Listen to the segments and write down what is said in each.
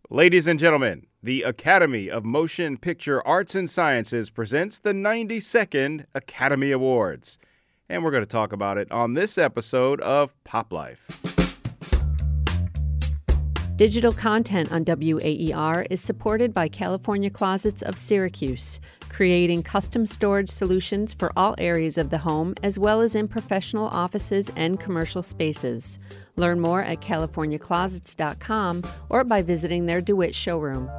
Ladies and gentlemen, the Academy of Motion Picture Arts and Sciences presents the 92nd Academy Awards. And we're going to talk about it on this episode of Pop Life. Digital content on WAER is supported by California Closets of Syracuse, creating custom storage solutions for all areas of the home, as well as in professional offices and commercial spaces. Learn more at californiaclosets.com or by visiting their DeWitt showroom.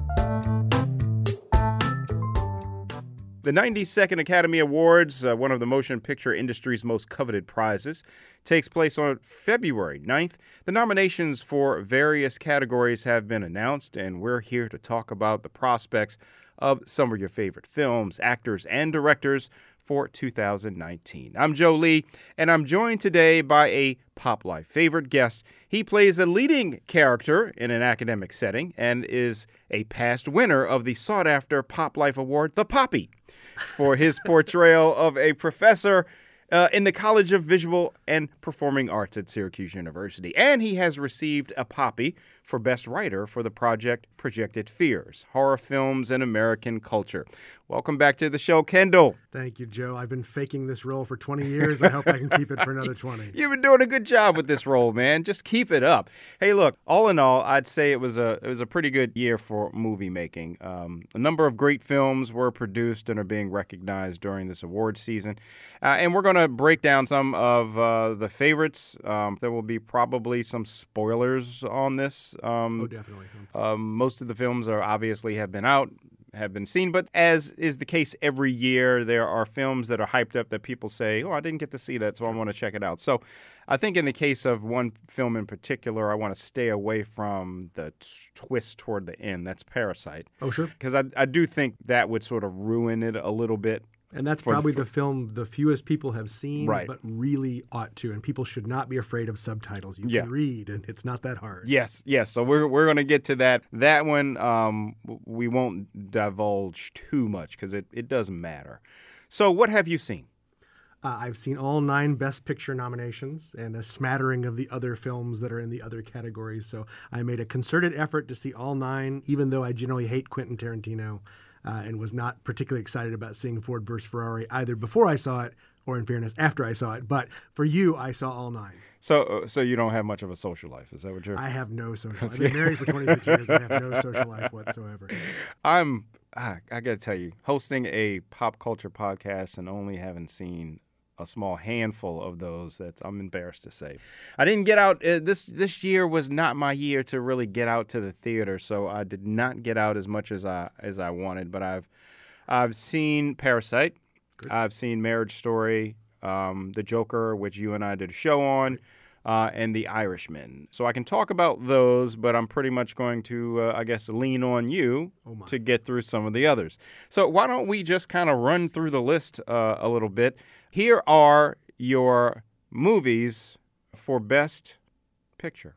The 92nd Academy Awards, one of the motion picture industry's most coveted prizes, takes place on February 9th. The nominations for various categories have been announced, and we're here to talk about the prospects of some of your favorite films, actors, and directors for 2019. I'm Joe Lee, and I'm joined today by a Pop Life favorite guest. He plays a leading character in an academic setting and is a past winner of the sought-after Pop Life Award, the Poppy, for his portrayal of a professor in the College of Visual and Performing Arts at Syracuse University. And he has received a Poppy for Best Writer for the project Projected Fears, Horror Films and American Culture. Welcome back to the show, Kendall. Thank you, Joe. I've been faking this role for 20 years. I hope I can keep it for another 20. You've been doing a good job with this role, man. Just keep it up. Hey, look, all in all, I'd say it was a pretty good year for movie making. A number of great films were produced and are being recognized during this award season. And we're going to break down some of the favorites. There will be probably some spoilers on this. Definitely. Most of the films have been seen, but as is the case every year, there are films that are hyped up that people say, I didn't get to see that, so I want to check it out. So I think in the case of one film in particular, I want to stay away from the twist toward the end. That's Parasite. Oh, sure. Because I do think that would sort of ruin it a little bit. And that's probably the film the fewest people have seen, right, but really ought to. And people should not be afraid of subtitles. You can read, and it's not that hard. Yes. So we're going to get to that. That one, we won't divulge too much because it doesn't matter. So what have you seen? I've seen all 9 Best Picture nominations and a smattering of the other films that are in the other categories. So I made a concerted effort to see all 9, even though I generally hate Quentin Tarantino. And was not particularly excited about seeing Ford vs. Ferrari either before I saw it or, in fairness, after I saw it. But for you, I saw all 9. So you don't have much of a social life. Is that what you're... I have no social life. I've been married for 26 years. I have no social life whatsoever. I got to tell you, hosting a pop culture podcast and only having seen a small handful of those, that I'm embarrassed to say. I didn't get out. This year was not my year to really get out to the theater, so I did not get out as much as I wanted. But I've seen Parasite. Good. I've seen Marriage Story, The Joker, which you and I did a show on, and The Irishman. So I can talk about those, but I'm pretty much going to, lean on you to get through some of the others. So why don't we just kind of run through the list a little bit? Here are your movies for Best Picture.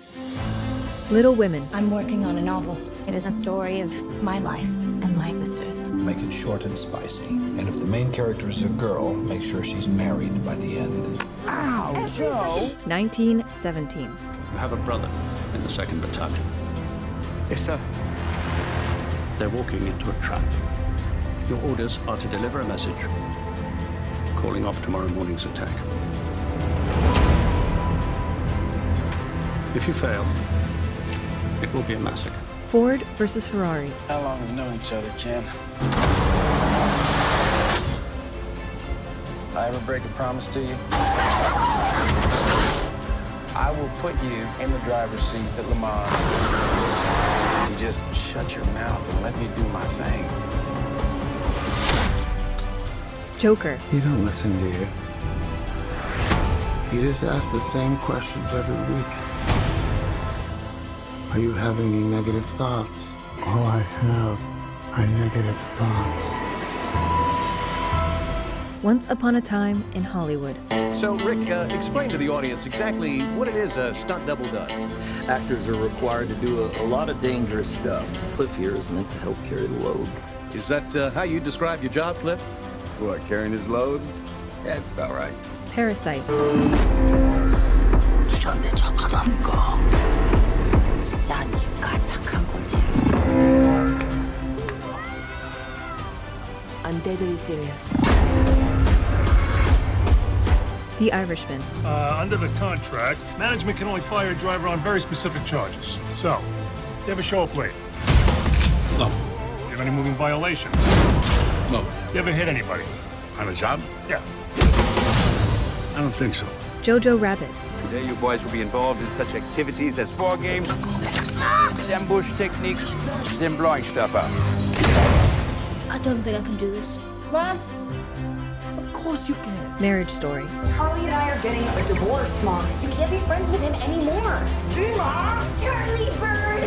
Little Women. I'm working on a novel. It is a story of my life and my sister's. Make it short and spicy. And if the main character is a girl, make sure she's married by the end. Ow, Joe! 1917. You have a brother in the 2nd Battalion. Yes, sir. They're walking into a trap. Your orders are to deliver a message, calling off tomorrow morning's attack. If you fail, it will be a massacre. Ford vs. Ferrari. How long have we known each other, Ken? I ever break a promise to you? I will put you in the driver's seat at Le Mans. You just shut your mouth and let me do my thing. Joker. You don't listen, do you? You just ask the same questions every week. Are you having any negative thoughts? All I have are negative thoughts. Once Upon a Time in Hollywood. So, Rick, explain to the audience exactly what it is a stunt double does. Actors are required to do a lot of dangerous stuff. Cliff here is meant to help carry the load. Is that how you describe your job, Cliff? What, carrying his load? Yeah, that's about right. Parasite. 진짜 네가 착한 deadly serious. The Irishman. Under the contract, management can only fire a driver on very specific charges. So, you ever show up late? No. You have any moving violations? No. You ever hit anybody? On a job? Yeah. I don't think so. Jojo Rabbit. Today you boys will be involved in such activities as war games, ambush techniques, and blowing stuff up. I don't think I can do this. Russ? Of course you can. Marriage Story. Charlie and I are getting a divorce, Mom. You can't be friends with him anymore. Mom! Charlie Bird!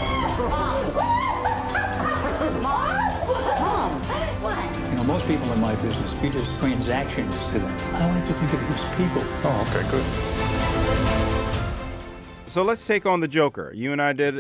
Mom! What? You know, most people in my business, we just transactions to them. I like to think of them as people. Oh, okay, good. So let's take on the Joker. You and I did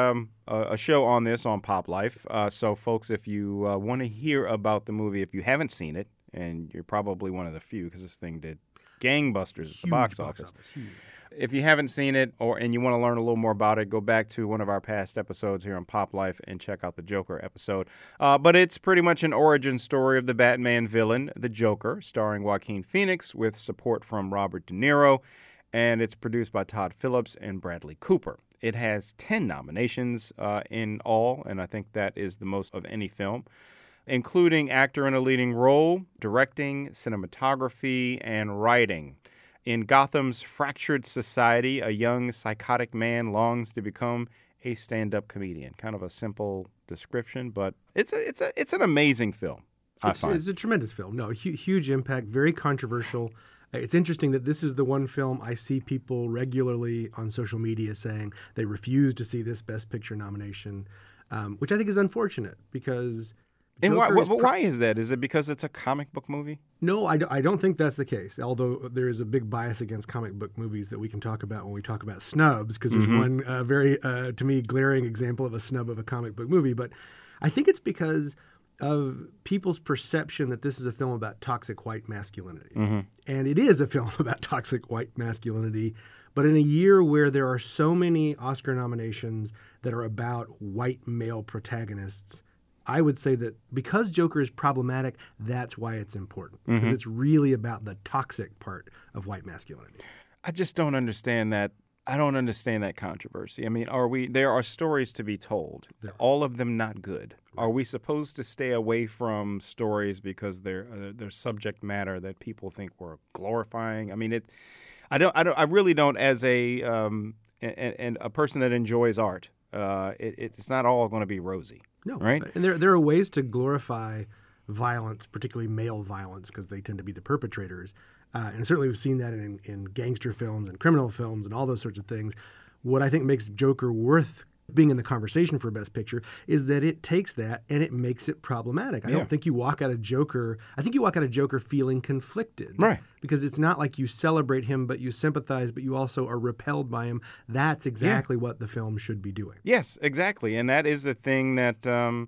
a show on this on Pop Life. So, folks, if you want to hear about the movie, if you haven't seen it, and you're probably one of the few because this thing did gangbusters at the box office. If you haven't seen it and you want to learn a little more about it, go back to one of our past episodes here on Pop Life and check out the Joker episode. But it's pretty much an origin story of the Batman villain, the Joker, starring Joaquin Phoenix with support from Robert De Niro, and it's produced by Todd Phillips and Bradley Cooper. It has 10 nominations in all, and I think that is the most of any film, including actor in a leading role, directing, cinematography, and writing. In Gotham's fractured society, a young psychotic man longs to become a stand-up comedian. Kind of a simple description, but it's an amazing film, I find. It's a tremendous film. No, huge impact, very controversial. It's interesting that this is the one film I see people regularly on social media saying they refuse to see this Best Picture nomination, which I think is unfortunate because... And why is that? Is it because it's a comic book movie? No, I don't think that's the case, although there is a big bias against comic book movies that we can talk about when we talk about snubs, because there's one very, to me, glaring example of a snub of a comic book movie. But I think it's because of people's perception that this is a film about toxic white masculinity. And it is a film about toxic white masculinity, but in a year where there are so many Oscar nominations that are about white male protagonists, I would say that because Joker is problematic, that's why it's important. Because it's really about the toxic part of white masculinity. I just don't understand that. I don't understand that controversy. I mean, there are stories to be told, all of them not good. Right. Are we supposed to stay away from stories because they're subject matter that people think we're glorifying? I mean, I really don't, as and a person that enjoys art, it's not all going to be rosy. No, right? And there are ways to glorify violence, particularly male violence, because they tend to be the perpetrators. And certainly we've seen that in gangster films and criminal films and all those sorts of things. What I think makes Joker worth being in the conversation for Best Picture is that it takes that and it makes it problematic. I don't think you walk out of Joker. I think you walk out of Joker feeling conflicted. Right. Because it's not like you celebrate him, but you sympathize, but you also are repelled by him. That's exactly what the film should be doing. Yes, exactly. And that is the thing that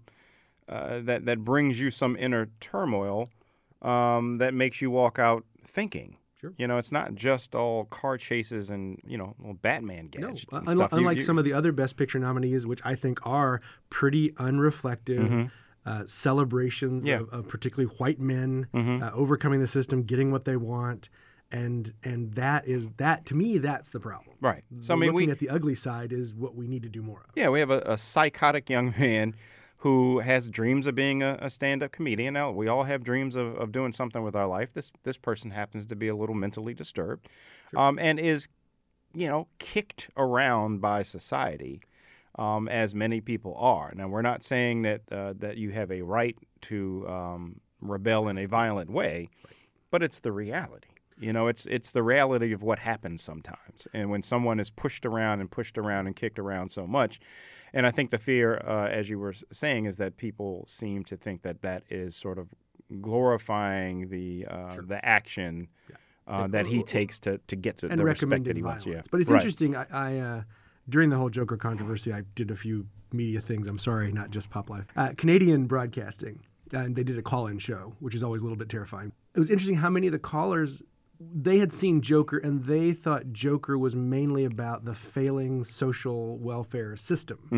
that brings you some inner turmoil that makes you walk out thinking. Sure. You know, it's not just all car chases and, Batman gadgets and stuff. Unlike some of the other Best Picture nominees, which I think are pretty unreflective celebrations of particularly white men overcoming the system, getting what they want. And that to me, that's the problem. Right. So looking at the ugly side is what we need to do more of. Yeah, we have a psychotic young man who has dreams of being a stand-up comedian. Now, we all have dreams of doing something with our life. This person happens to be a little mentally disturbed, and is, kicked around by society, as many people are. Now, we're not saying that you have a right to rebel in a violent way, but it's the reality. It's the reality of what happens sometimes. And when someone is pushed around and kicked around so much, and I think the fear, as you were saying, is that people seem to think that is sort of glorifying the action that he takes to get to the respect that he wants. Yeah. But it's interesting. I during the whole Joker controversy, I did a few media things. I'm sorry, not just Pop Life. Canadian Broadcasting, and they did a call-in show, which is always a little bit terrifying. It was interesting how many of the callers, they had seen Joker and they thought Joker was mainly about the failing social welfare system.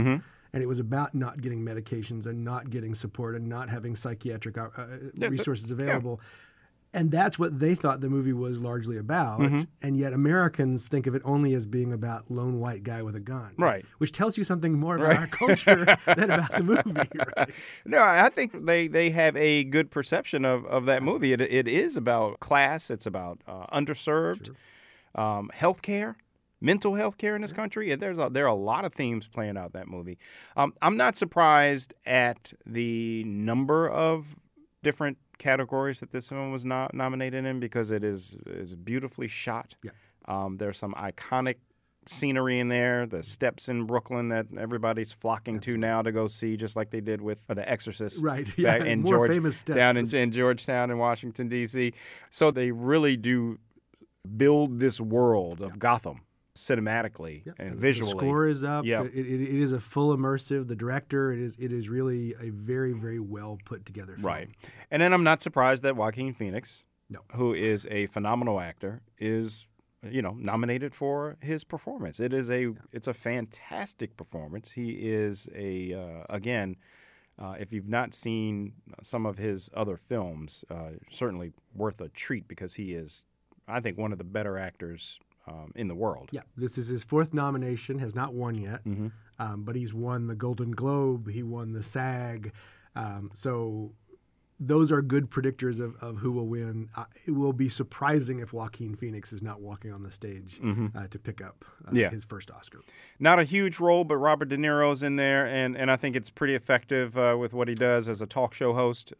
And it was about not getting medications and not getting support and not having psychiatric resources available. And that's what they thought the movie was largely about. And yet Americans think of it only as being about lone white guy with a gun. Right. Which tells you something more about our culture than about the movie. Right? No, I think they have a good perception of that movie. It is about class. It's about underserved, health care. Mental health care in this country. There are a lot of themes playing out in that movie. I'm not surprised at the number of different categories that this film was nominated in because it is beautifully shot. Yeah. There's some iconic scenery in there, the steps in Brooklyn that everybody's flocking to now to go see, just like they did with The Exorcist. Right, yeah, in more famous steps. Down in Georgetown in Washington, D.C. So they really do build this world of Gotham cinematically and visually. The score is up. Yeah. It is a full immersive. The director, it is really a very, very well put together film. Right. And then I'm not surprised that Joaquin Phoenix, No. who is a phenomenal actor, is nominated for his performance. It's a fantastic performance. He is again, if you've not seen some of his other films, certainly worth a treat because he is, I think, one of the better actors in the world. Yeah, this is his fourth nomination, has not won yet, but he's won the Golden Globe, he won the SAG, so those are good predictors of who will win. It will be surprising if Joaquin Phoenix is not walking on the stage to pick up his first Oscar. Not a huge role, but Robert De Niro's in there, and I think it's pretty effective with what he does as a talk show host.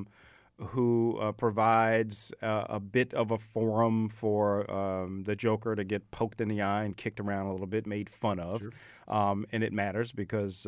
Who provides a bit of a forum for the Joker to get poked in the eye and kicked around a little bit, made fun of. Sure. And it matters because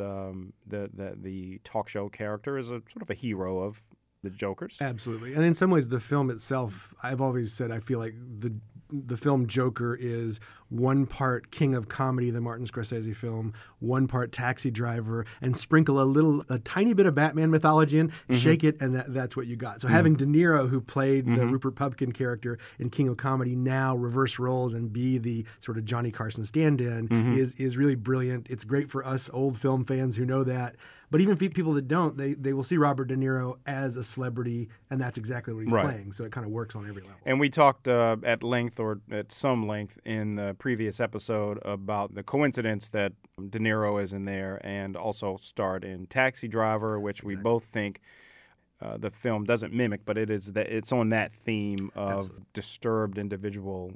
the talk show character is a sort of a hero of the Joker's. Absolutely. And in some ways, the film itself, I've always said I feel like the film Joker is one part King of Comedy, the Martin Scorsese film, one part Taxi Driver, and sprinkle a tiny bit of Batman mythology in, shake it, and that's what you got. So having De Niro, who played the Rupert Pupkin character in King of Comedy, now reverse roles and be the sort of Johnny Carson stand-in is really brilliant. It's great for us old film fans who know that. But even people that don't, they will see Robert De Niro as a celebrity, and that's exactly what he's playing. So it kind of works on every level. And we talked at length, or at some length, in the previous episode about the coincidence that De Niro is in there and also starred in Taxi Driver, which we both think the film doesn't mimic, but it's on that theme of disturbed individual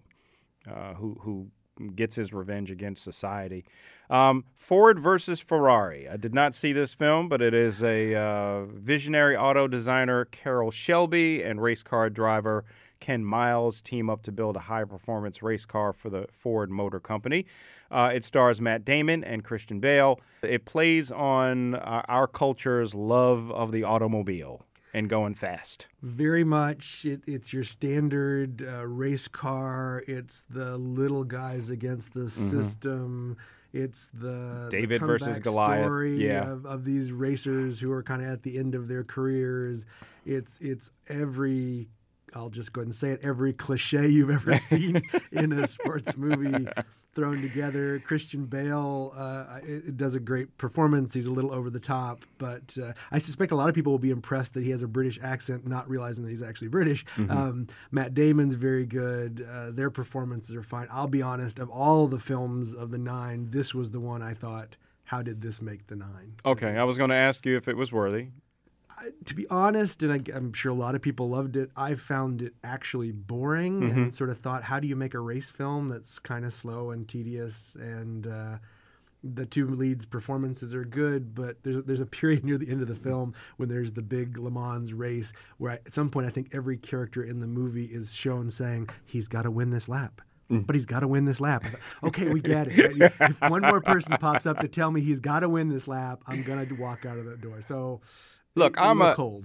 who gets his revenge against society. Ford versus Ferrari. I did not see this film, but it is a visionary auto designer Carroll Shelby and race car driver Ken Miles team up to build a high-performance race car for the Ford Motor Company. It stars Matt Damon and Christian Bale. It plays on our culture's love of the automobile and going fast. Very much. It's your standard race car. It's the little guys against the system. It's the David the versus Goliath story of these racers who are kind of at the end of their careers. It's every, I'll just go ahead and say it, every cliche you've ever seen in a sports movie thrown together. Christian Bale it does a great performance. He's a little over the top, but I suspect a lot of people will be impressed that he has a British accent, not realizing that he's actually British. Matt Damon's very good. Their performances are fine. I'll be honest, of all the films of the 9, this was the one I thought, how did this make the 9? Okay, I was going to ask you if it was worthy. To be honest, and I'm sure a lot of people loved it, I found it actually boring and sort of thought, how do you make a race film that's kind of slow and tedious? And the two leads' performances are good, but there's a period near the end of the film when there's the big Le Mans race where at some point I think every character in the movie is shown saying, he's got to win this lap. But he's got to win this lap. Okay, we get it. If one more person pops up to tell me he's got to win this lap, I'm going to walk out of that door. So... Look, I'm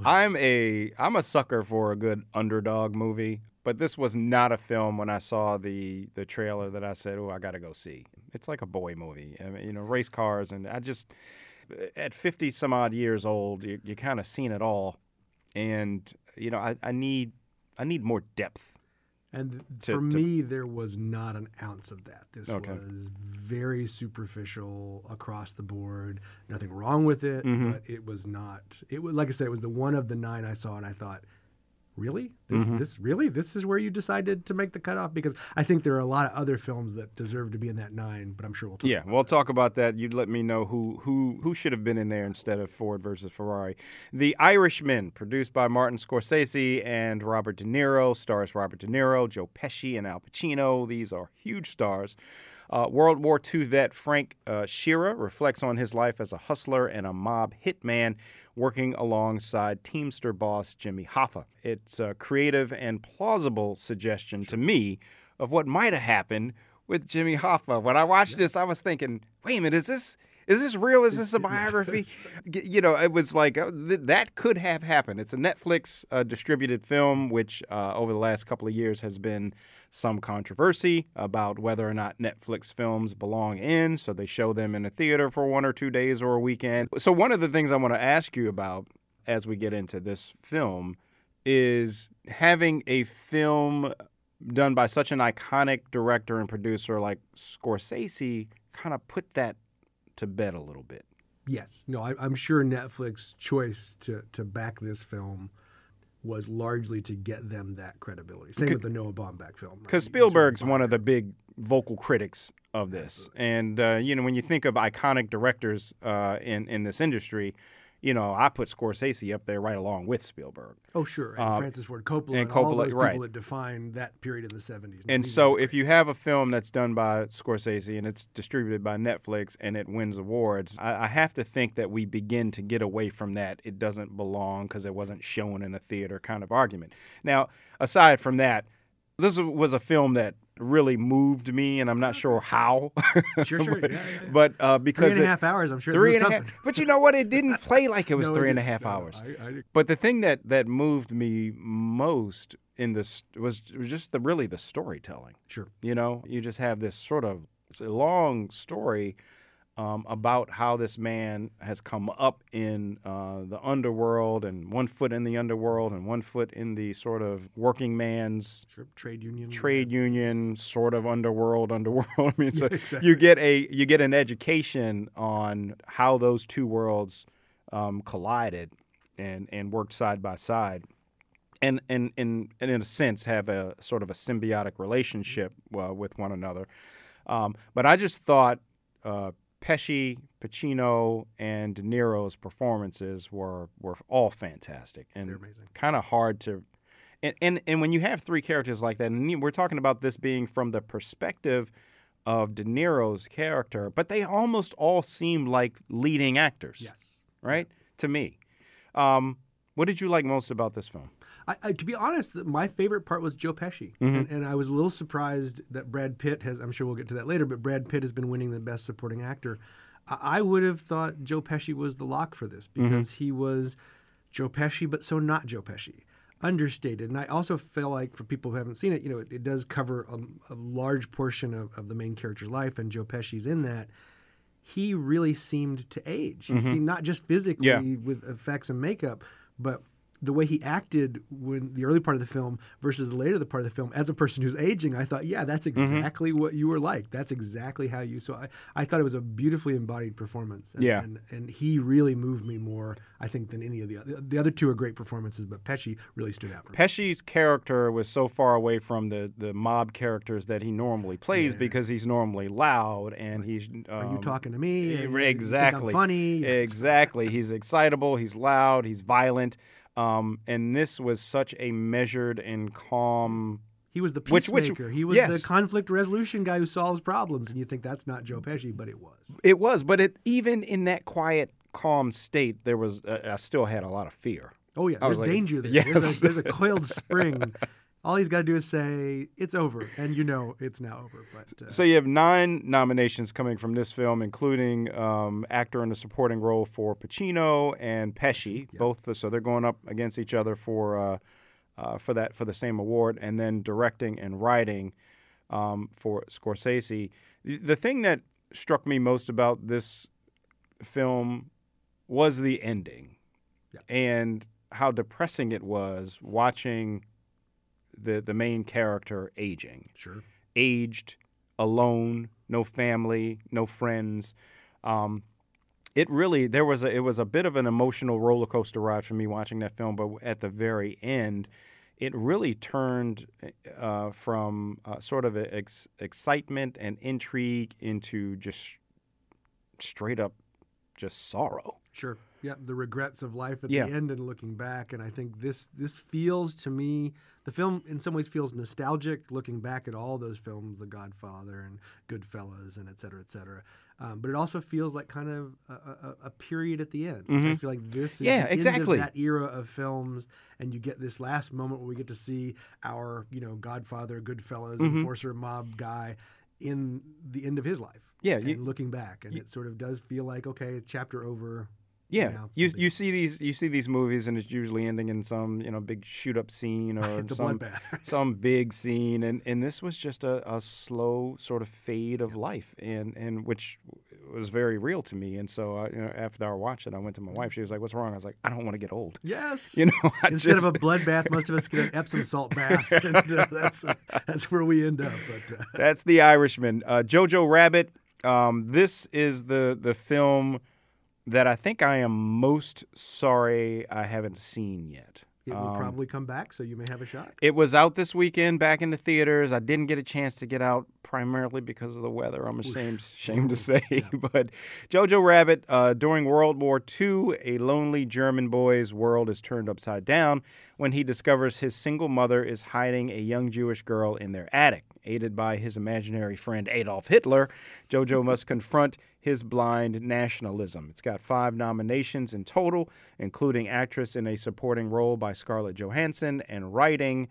a sucker for a good underdog movie, but this was not a film when I saw the trailer that I said, oh, I got to go see. It's like a boy movie. I mean, race cars, and I just, at 50 some odd years old, you kind of seen it all, and I need more depth And for me, there was not an ounce of that. This was very superficial across the board. Nothing wrong with it, but it was not. It was, like I said, it was the one of the 9 I saw, and I thought, really? This is where you decided to make the cutoff? Because I think there are a lot of other films that deserve to be in that 9, but I'm sure we'll talk about we'll talk about that. You'd let me know who should have been in there instead of Ford versus Ferrari. The Irishman, produced by Martin Scorsese and Robert De Niro, stars Robert De Niro, Joe Pesci, and Al Pacino. These are huge stars. World War II vet Frank Shearer reflects on his life as a hustler and a mob hitman working alongside Teamster boss Jimmy Hoffa. It's a creative and plausible suggestion to me of what might have happened with Jimmy Hoffa. When I watched this, I was thinking, wait a minute, is this real? Is this a biography? You know, it was like, that could have happened. It's a Netflix distributed film, which over the last couple of years has been some controversy about whether or not Netflix films belong in, so they show them in a theater for 1 or 2 days or a weekend. So one of the things I want to ask you about as we get into this film is having a film done by such an iconic director and producer like Scorsese kind of put that to bed a little bit. Yes. No, I'm sure Netflix's choice to back this film was largely to get them that credibility. Same with the Noah Baumbach film. Because Spielberg's one of the big vocal critics of this. And, you know, when you think of iconic directors in this industry, you know, I put Scorsese up there right along with Spielberg. Oh, sure. And Francis Ford Coppola and all those people that defined that period in the 70s. And so if you have a film that's done by Scorsese and it's distributed by Netflix and it wins awards, I have to think that we begin to get away from that it doesn't belong because it wasn't shown in a theater kind of argument. Now, aside from that, this was a film that really moved me, and I'm not sure how. Sure. But because 3.5 hours, I'm sure. 3.5. But you know what? It didn't play like it was 3.5 hours. But the thing that moved me most in this was just the storytelling. Sure. You know, you just have this sort of long story about how this man has come up in the underworld, and 1 foot in the underworld and 1 foot in the sort of working man's trade union sort of underworld. I mean, so exactly. you get an education on how those two worlds collided and worked side by side. And in a sense have a sort of a symbiotic relationship with one another. But I just thought Pesci, Pacino, and De Niro's performances were all fantastic and kind of hard to. And when you have 3 characters like that, and we're talking about this being from the perspective of De Niro's character, but they almost all seem like leading actors. Yes. Right? To me. What did you like most about this film? To be honest, my favorite part was Joe Pesci. And I was a little surprised that Brad Pitt I'm sure we'll get to that later, but Brad Pitt has been winning the Best Supporting Actor. I would have thought Joe Pesci was the lock for this because he was Joe Pesci, but so not Joe Pesci. Understated. And I also feel like for people who haven't seen it, you know, it does cover a large portion of the main character's life, and Joe Pesci's in that. He really seemed to age. He seemed not just physically with effects and makeup, but the way he acted when the early part of the film versus the later part of the film, as a person who's aging, I thought, yeah, that's exactly what you were like. That's exactly how you. So I thought it was a beautifully embodied performance. And he really moved me more, I think, than any of the other 2 are great performances, but Pesci really stood out for me. Pesci's character was so far away from the mob characters that he normally plays because he's normally loud and he's. Are you talking to me? Exactly. You think I'm funny. Exactly. He's excitable. He's loud. He's violent. And this was such a measured and calm. He was the peacemaker. He was the conflict resolution guy who solves problems. And you think that's not Joe Pesci, but it was. It was, but even in that quiet, calm state, there was. I still had a lot of fear. Oh yeah, there's danger there. Yes. There's a coiled spring. All he's got to do is say, it's over, and you know it's now over. But So you have 9 nominations coming from this film, including actor in a supporting role for Pacino and Pesci, both. So they're going up against each other for the same award, and then directing and writing for Scorsese. The thing that struck me most about this film was the ending and how depressing it was watching the main character aging. Sure. Aged, alone, no family, no friends. It was a bit of an emotional roller coaster ride for me watching that film, but at the very end, it really turned from sort of excitement and intrigue into just straight up just sorrow. Sure. Yeah, the regrets of life at Yeah. the end and looking back. And I think this feels to me, the film in some ways feels nostalgic, looking back at all those films, The Godfather and Goodfellas and et cetera, et cetera. But it also feels like kind of a period at the end. Mhm. I feel like this is Yeah, the exactly. end of that era of films, and you get this last moment where we get to see our, Godfather, Goodfellas, Mhm. enforcer, mob guy in the end of his life. Yeah, and looking back, and it sort of does feel like, okay, chapter over. Yeah, now, you see these movies, and it's usually ending in some big shoot up scene or The some bloodbath. some big scene, and this was just a slow sort of fade of life, and which was very real to me. And so after I watched it, I went to my wife. She was like, "What's wrong?" I was like, "I don't want to get old." Yes. Instead of a bloodbath, most of us get an Epsom salt bath, and that's where we end up. But That's The Irishman. Jojo Rabbit. This is the film that I think I am most sorry I haven't seen yet. it will probably come back, so you may have a shot. It was out this weekend, back in the theaters. I didn't get a chance to get out primarily because of the weather, I'm ashamed to say. But Jojo Rabbit, during World War II, a lonely German boy's world is turned upside down when he discovers his single mother is hiding a young Jewish girl in their attic. Aided by his imaginary friend Adolf Hitler, Jojo must confront his blind nationalism. It's got 5 nominations in total, including actress in a supporting role by Scarlett Johansson and writing.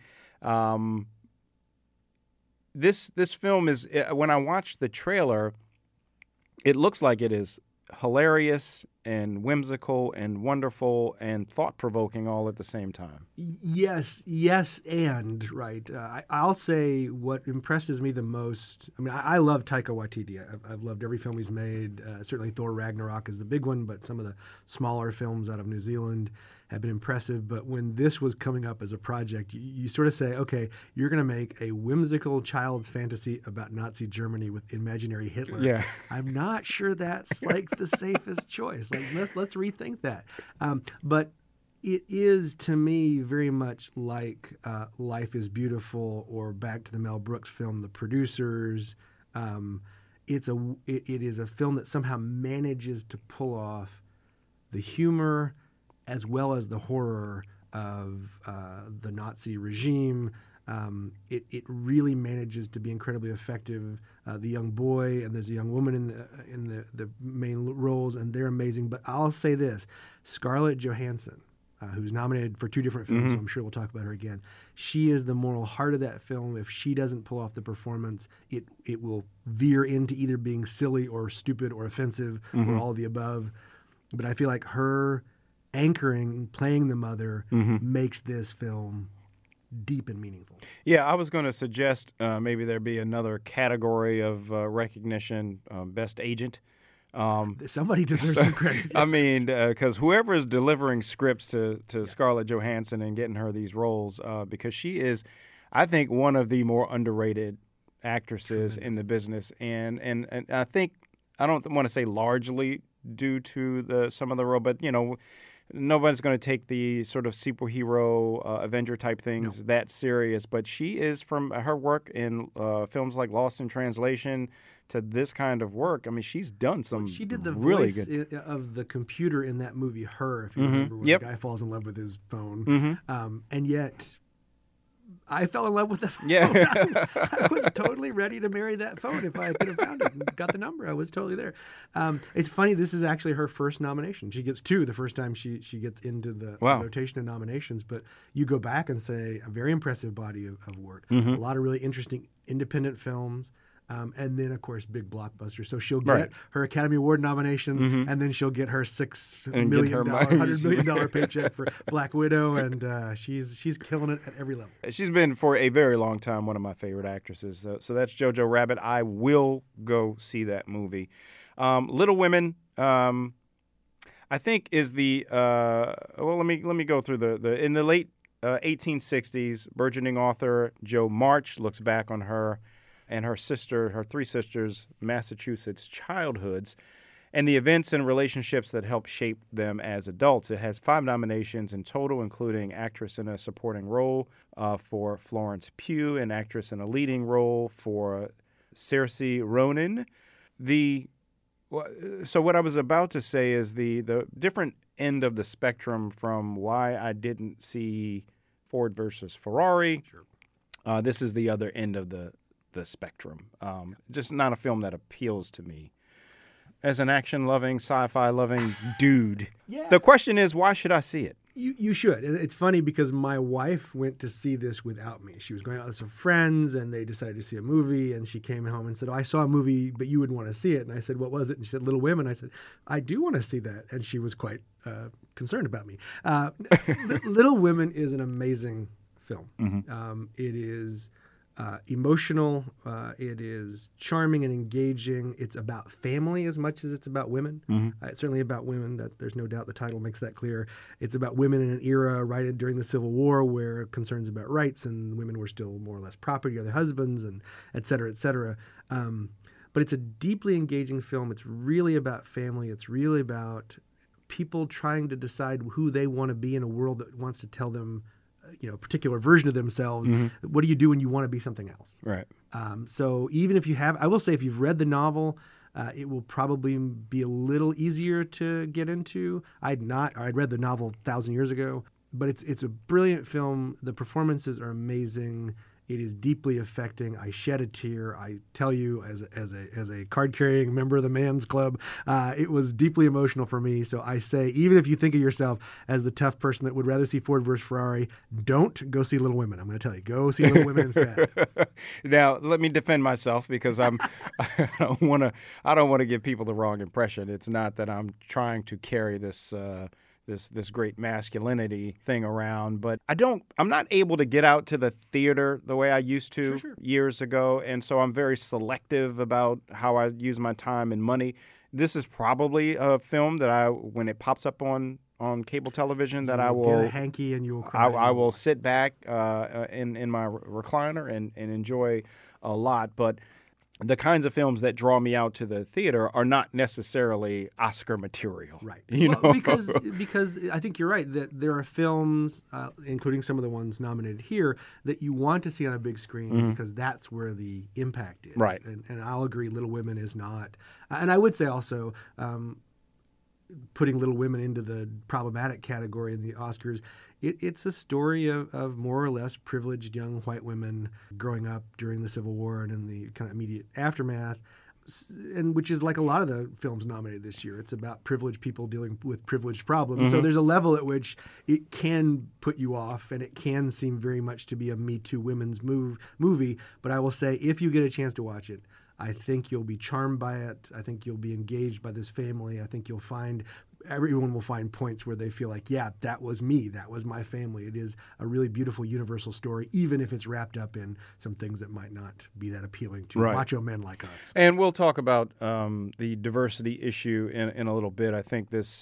This film is, when I watched the trailer, it looks like it is hilarious and whimsical and wonderful and thought-provoking all at the same time. Yes, and right. I'll say what impresses me the most. I mean, I love Taika Waititi. I've loved every film he's made. Certainly, Thor Ragnarok is the big one, but some of the smaller films out of New Zealand have been impressive. But when this was coming up as a project, you sort of say, okay, you're going to make a whimsical child's fantasy about Nazi Germany with imaginary Hitler. Yeah. I'm not sure that's like the safest choice. Like, let's rethink that. But it is, to me, very much like Life is Beautiful or back to the Mel Brooks film, The Producers. It is a film that somehow manages to pull off the humor as well as the horror of the Nazi regime. It really manages to be incredibly effective. The young boy and there's a young woman in the main roles, and they're amazing. But I'll say this, Scarlett Johansson, who's nominated for 2 different films, so I'm sure we'll talk about her again. She is the moral heart of that film. If she doesn't pull off the performance, it will veer into either being silly or stupid or offensive or all of the above. But I feel like her anchoring, playing the mother, makes this film deep and meaningful. Yeah, I was going to suggest maybe there be another category of recognition, Best Agent. Somebody deserves some credit. I mean, because whoever is delivering scripts to Scarlett Johansson and getting her these roles, because she is, I think, one of the more underrated actresses in the business. And I think, I don't want to say largely due to some of the role, but, nobody's going to take the sort of superhero Avenger type things that serious, but she is, from her work in films like Lost in Translation to this kind of work. I mean, she's done some She did the really voice good of the computer in that movie, Her, if you remember, where the guy falls in love with his phone. And yet, I fell in love with the phone. Yeah. I was totally ready to marry that phone if I could have found it and got the number. I was totally there. It's funny, this is actually her first nomination. She gets 2 the first time she gets into the rotation of nominations. But you go back and say, a very impressive body of work. A lot of really interesting independent films. And then, of course, big blockbusters. So she'll get her Academy Award nominations, and then she'll get her $100 million paycheck for Black Widow, and she's killing it at every level. She's been, for a very long time, one of my favorite actresses. So that's Jojo Rabbit. I will go see that movie. Little Women, I think, is the well. Let me go through the in the late 1860s, burgeoning author Jo March looks back on her and her three sisters' Massachusetts childhoods and the events and relationships that helped shape them as adults. It has 5 nominations in total, including actress in a supporting role for Florence Pugh and actress in a leading role for Saoirse Ronan. So what I was about to say is the different end of the spectrum from why I didn't see Ford versus Ferrari. Sure. This is the other end of the spectrum. Just not a film that appeals to me as an action-loving, sci-fi-loving dude. Yeah. The question is, why should I see it? You should. And it's funny because my wife went to see this without me. She was going out with some friends, and they decided to see a movie, and she came home and said, I saw a movie, but you wouldn't want to see it. And I said, what was it? And she said, Little Women. I said, I do want to see that. And she was quite concerned about me. Little Women is an amazing film. Mm-hmm. It is emotional. It is charming and engaging. It's about family as much as it's about women. Mm-hmm. It's certainly about women. That there's no doubt the title makes that clear. It's about women in an era right during the Civil War where concerns about rights and women were still more or less property of their husbands, and et cetera, et cetera. But it's a deeply engaging film. It's really about family. It's really about people trying to decide who they want to be in a world that wants to tell them a particular version of themselves. Mm-hmm. What do you do when you want to be something else? Right. So even if you have, I will say, if you've read the novel, it will probably be a little easier to get into. I'd read the novel 1,000 years ago, but it's a brilliant film. The performances are amazing. It is deeply affecting. I shed a tear. I tell you, as a card-carrying member of the Man's Club, it was deeply emotional for me. So I say, even if you think of yourself as the tough person that would rather see Ford versus Ferrari, don't go see Little Women. I'm going to tell you, go see Little Women instead. Now, let me defend myself because I don't want to give people the wrong impression. It's not that I'm trying to carry this great masculinity thing around, but I'm not able to get out to the theater the way I used to years ago, and so I'm very selective about how I use my time and money. This is probably a film that when it pops up on cable television, that I will get a hanky and you will cry. I will sit back in my recliner and enjoy a lot, but the kinds of films that draw me out to the theater are not necessarily Oscar material. Right. You know? Because I think you're right that there are films, including some of the ones nominated here, that you want to see on a big screen because that's where the impact is. Right. And I'll agree, Little Women is not. And I would say also, putting Little Women into the problematic category in the Oscars, it's a story of more or less privileged young white women growing up during the Civil War and in the kind of immediate aftermath, and which is like a lot of the films nominated this year. It's about privileged people dealing with privileged problems. Mm-hmm. So there's a level at which it can put you off, and it can seem very much to be a Me Too women's movie. But I will say, if you get a chance to watch it, I think you'll be charmed by it. I think you'll be engaged by this family. I think everyone will find points where they feel like, yeah, that was me. That was my family. It is a really beautiful, universal story, even if it's wrapped up in some things that might not be that appealing to macho men like us. And we'll talk about the diversity issue in a little bit. I think this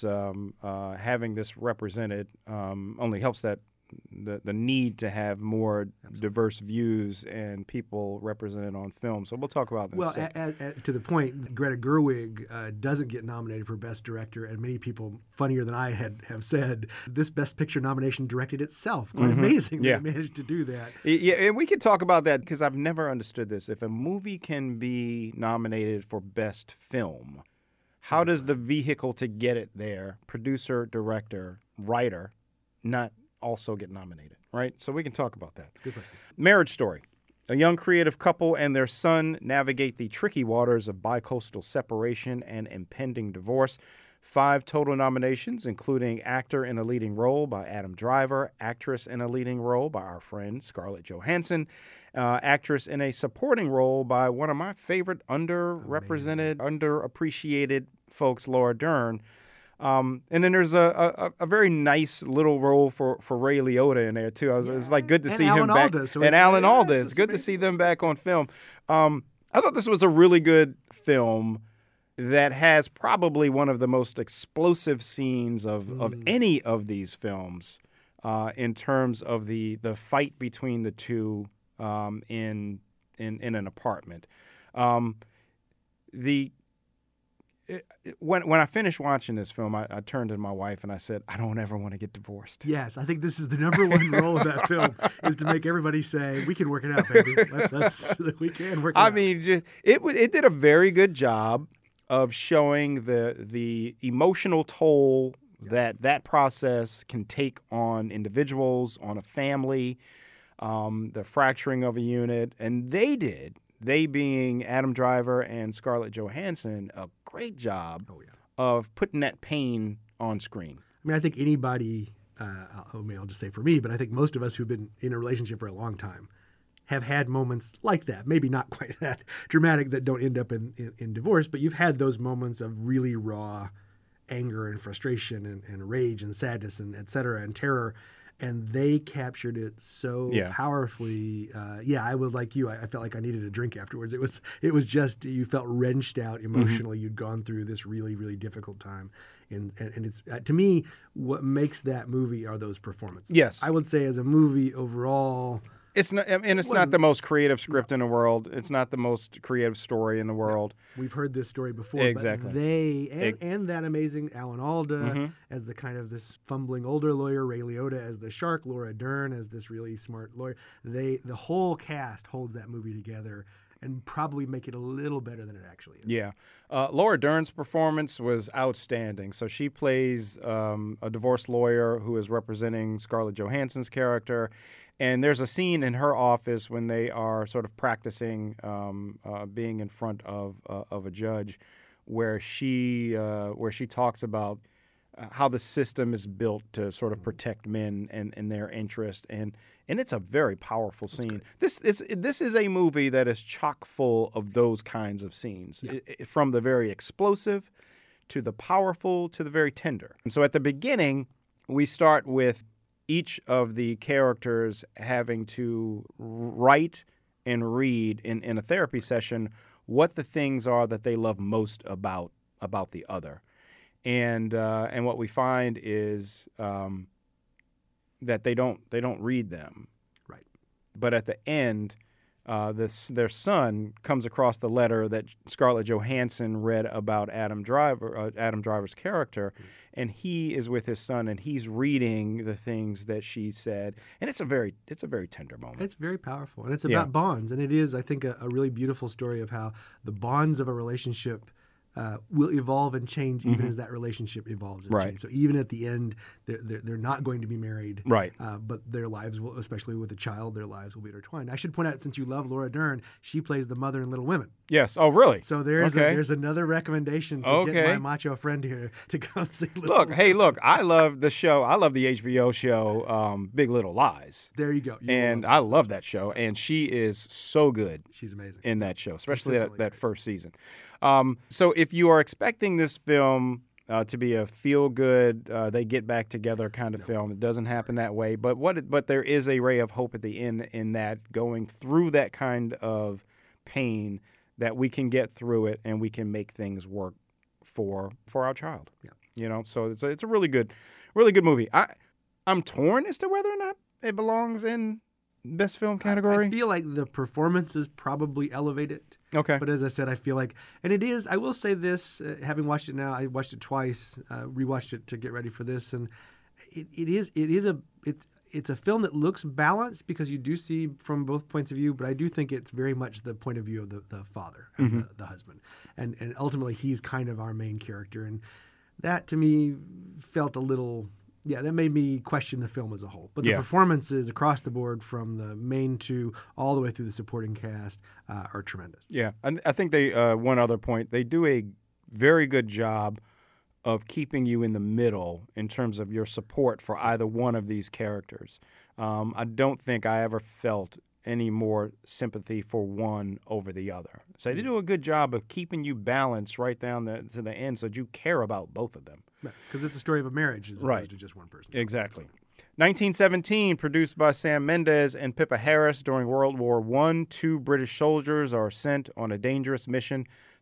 having this represented only helps that the need to have more diverse views and people represented on film. So we'll talk about this. Well, to the point, Greta Gerwig doesn't get nominated for Best Director, and many people, funnier than I have said, this Best Picture nomination directed itself. Quite amazing that it managed to do that. Yeah, and we could talk about that because I've never understood this. If a movie can be nominated for Best Film, how does the vehicle to get it there, producer, director, writer, not also get nominated, right? So we can talk about that. Good question. Marriage Story. A young creative couple and their son navigate the tricky waters of bicoastal separation and impending divorce. 5 total nominations, including actor in a leading role by Adam Driver, actress in a leading role by our friend Scarlett Johansson, actress in a supporting role by one of my favorite underrepresented, underappreciated folks, Laura Dern. And then there's a very nice little role for Ray Liotta in there too. It's like good to see him back. And Alan Alda. It's good to see them back on film. I thought this was a really good film that has probably one of the most explosive scenes of any of these films in terms of the fight between the two in an apartment. When I finished watching this film, I turned to my wife and I said, I don't ever want to get divorced. Yes, I think this is the number one role of that film is to make everybody say, we can work it out, baby. We can work it out. I mean, it did a very good job of showing the emotional toll that process can take on individuals, on a family, the fracturing of a unit. And they being Adam Driver and Scarlett Johansson, a great job of putting that pain on screen. I mean, I think anybody, I'll just say for me, but I think most of us who've been in a relationship for a long time have had moments like that. Maybe not quite that dramatic that don't end up in divorce, but you've had those moments of really raw anger and frustration and rage and sadness and et cetera and terror. And they captured it so powerfully. I would like you. I felt like I needed a drink afterwards. It was just, you felt wrenched out emotionally. You'd gone through this really, really difficult time. And it's to me, what makes that movie are those performances. Yes. I would say as a movie overall, it's not the most creative script in the world. It's not the most creative story in the world. We've heard this story before. Exactly. But and that amazing Alan Alda as the kind of this fumbling older lawyer, Ray Liotta as the shark, Laura Dern as this really smart lawyer. The whole cast holds that movie together and probably make it a little better than it actually is. Yeah. Laura Dern's performance was outstanding. So she plays a divorce lawyer who is representing Scarlett Johansson's character. And there's a scene in her office when they are sort of practicing being in front of a judge where she talks about how the system is built to sort of protect men and their interest. And it's a very powerful scene. This is a movie that is chock full of those kinds of scenes, from the very explosive to the powerful to the very tender. And so at the beginning, we start with each of the characters having to write and read in a therapy session what the things are that they love most about the other. And what we find is that they don't read them. Right. But at the end, their son comes across the letter that Scarlett Johansson read about Adam Driver's character, and he is with his son, and he's reading the things that she said, and it's a very tender moment. It's very powerful, and it's about bonds, and it is, I think, a really beautiful story of how the bonds of a relationship will evolve and change even as that relationship evolves and changes. So even at the end, they're not going to be married. Right. But their lives will, especially with a child, their lives will be intertwined. I should point out, since you love Laura Dern, she plays the mother in Little Women. Yes. Oh, really? So there's another recommendation to get my macho friend here to come see Little Women. Look, I love the show. I love the HBO show Big Little Lies. There you go. I love that show, and she is so good. She's amazing in that show, especially that first season. So if you are expecting this film to be a feel-good, they get back together kind of film, it doesn't happen that way. But there is a ray of hope at the end in that going through that kind of pain, that we can get through it and we can make things work for our child. Yeah. You know, so it's a really good movie. I'm torn as to whether or not it belongs in best film category. I feel like the performances probably elevate it. Okay. But as I said, I feel like, and it is, I will say this, having watched it now, I watched it twice, rewatched it to get ready for this, and it's a film that looks balanced because you do see from both points of view, but I do think it's very much the point of view of the father, and the husband. And ultimately he's kind of our main character. And that to me felt a little, that made me question the film as a whole. But the performances across the board from the main two all the way through the supporting cast are tremendous. Yeah. And I think they, one other point, they do a very good job of keeping you in the middle in terms of your support for either one of these characters. I don't think I ever felt any more sympathy for one over the other. So they do a good job of keeping you balanced right down to the end so that you care about both of them. Because it's a story of a marriage as opposed to just one person. Exactly. 1917, produced by Sam Mendes and Pippa Harris. During World War I, 2 British soldiers are sent on a dangerous mission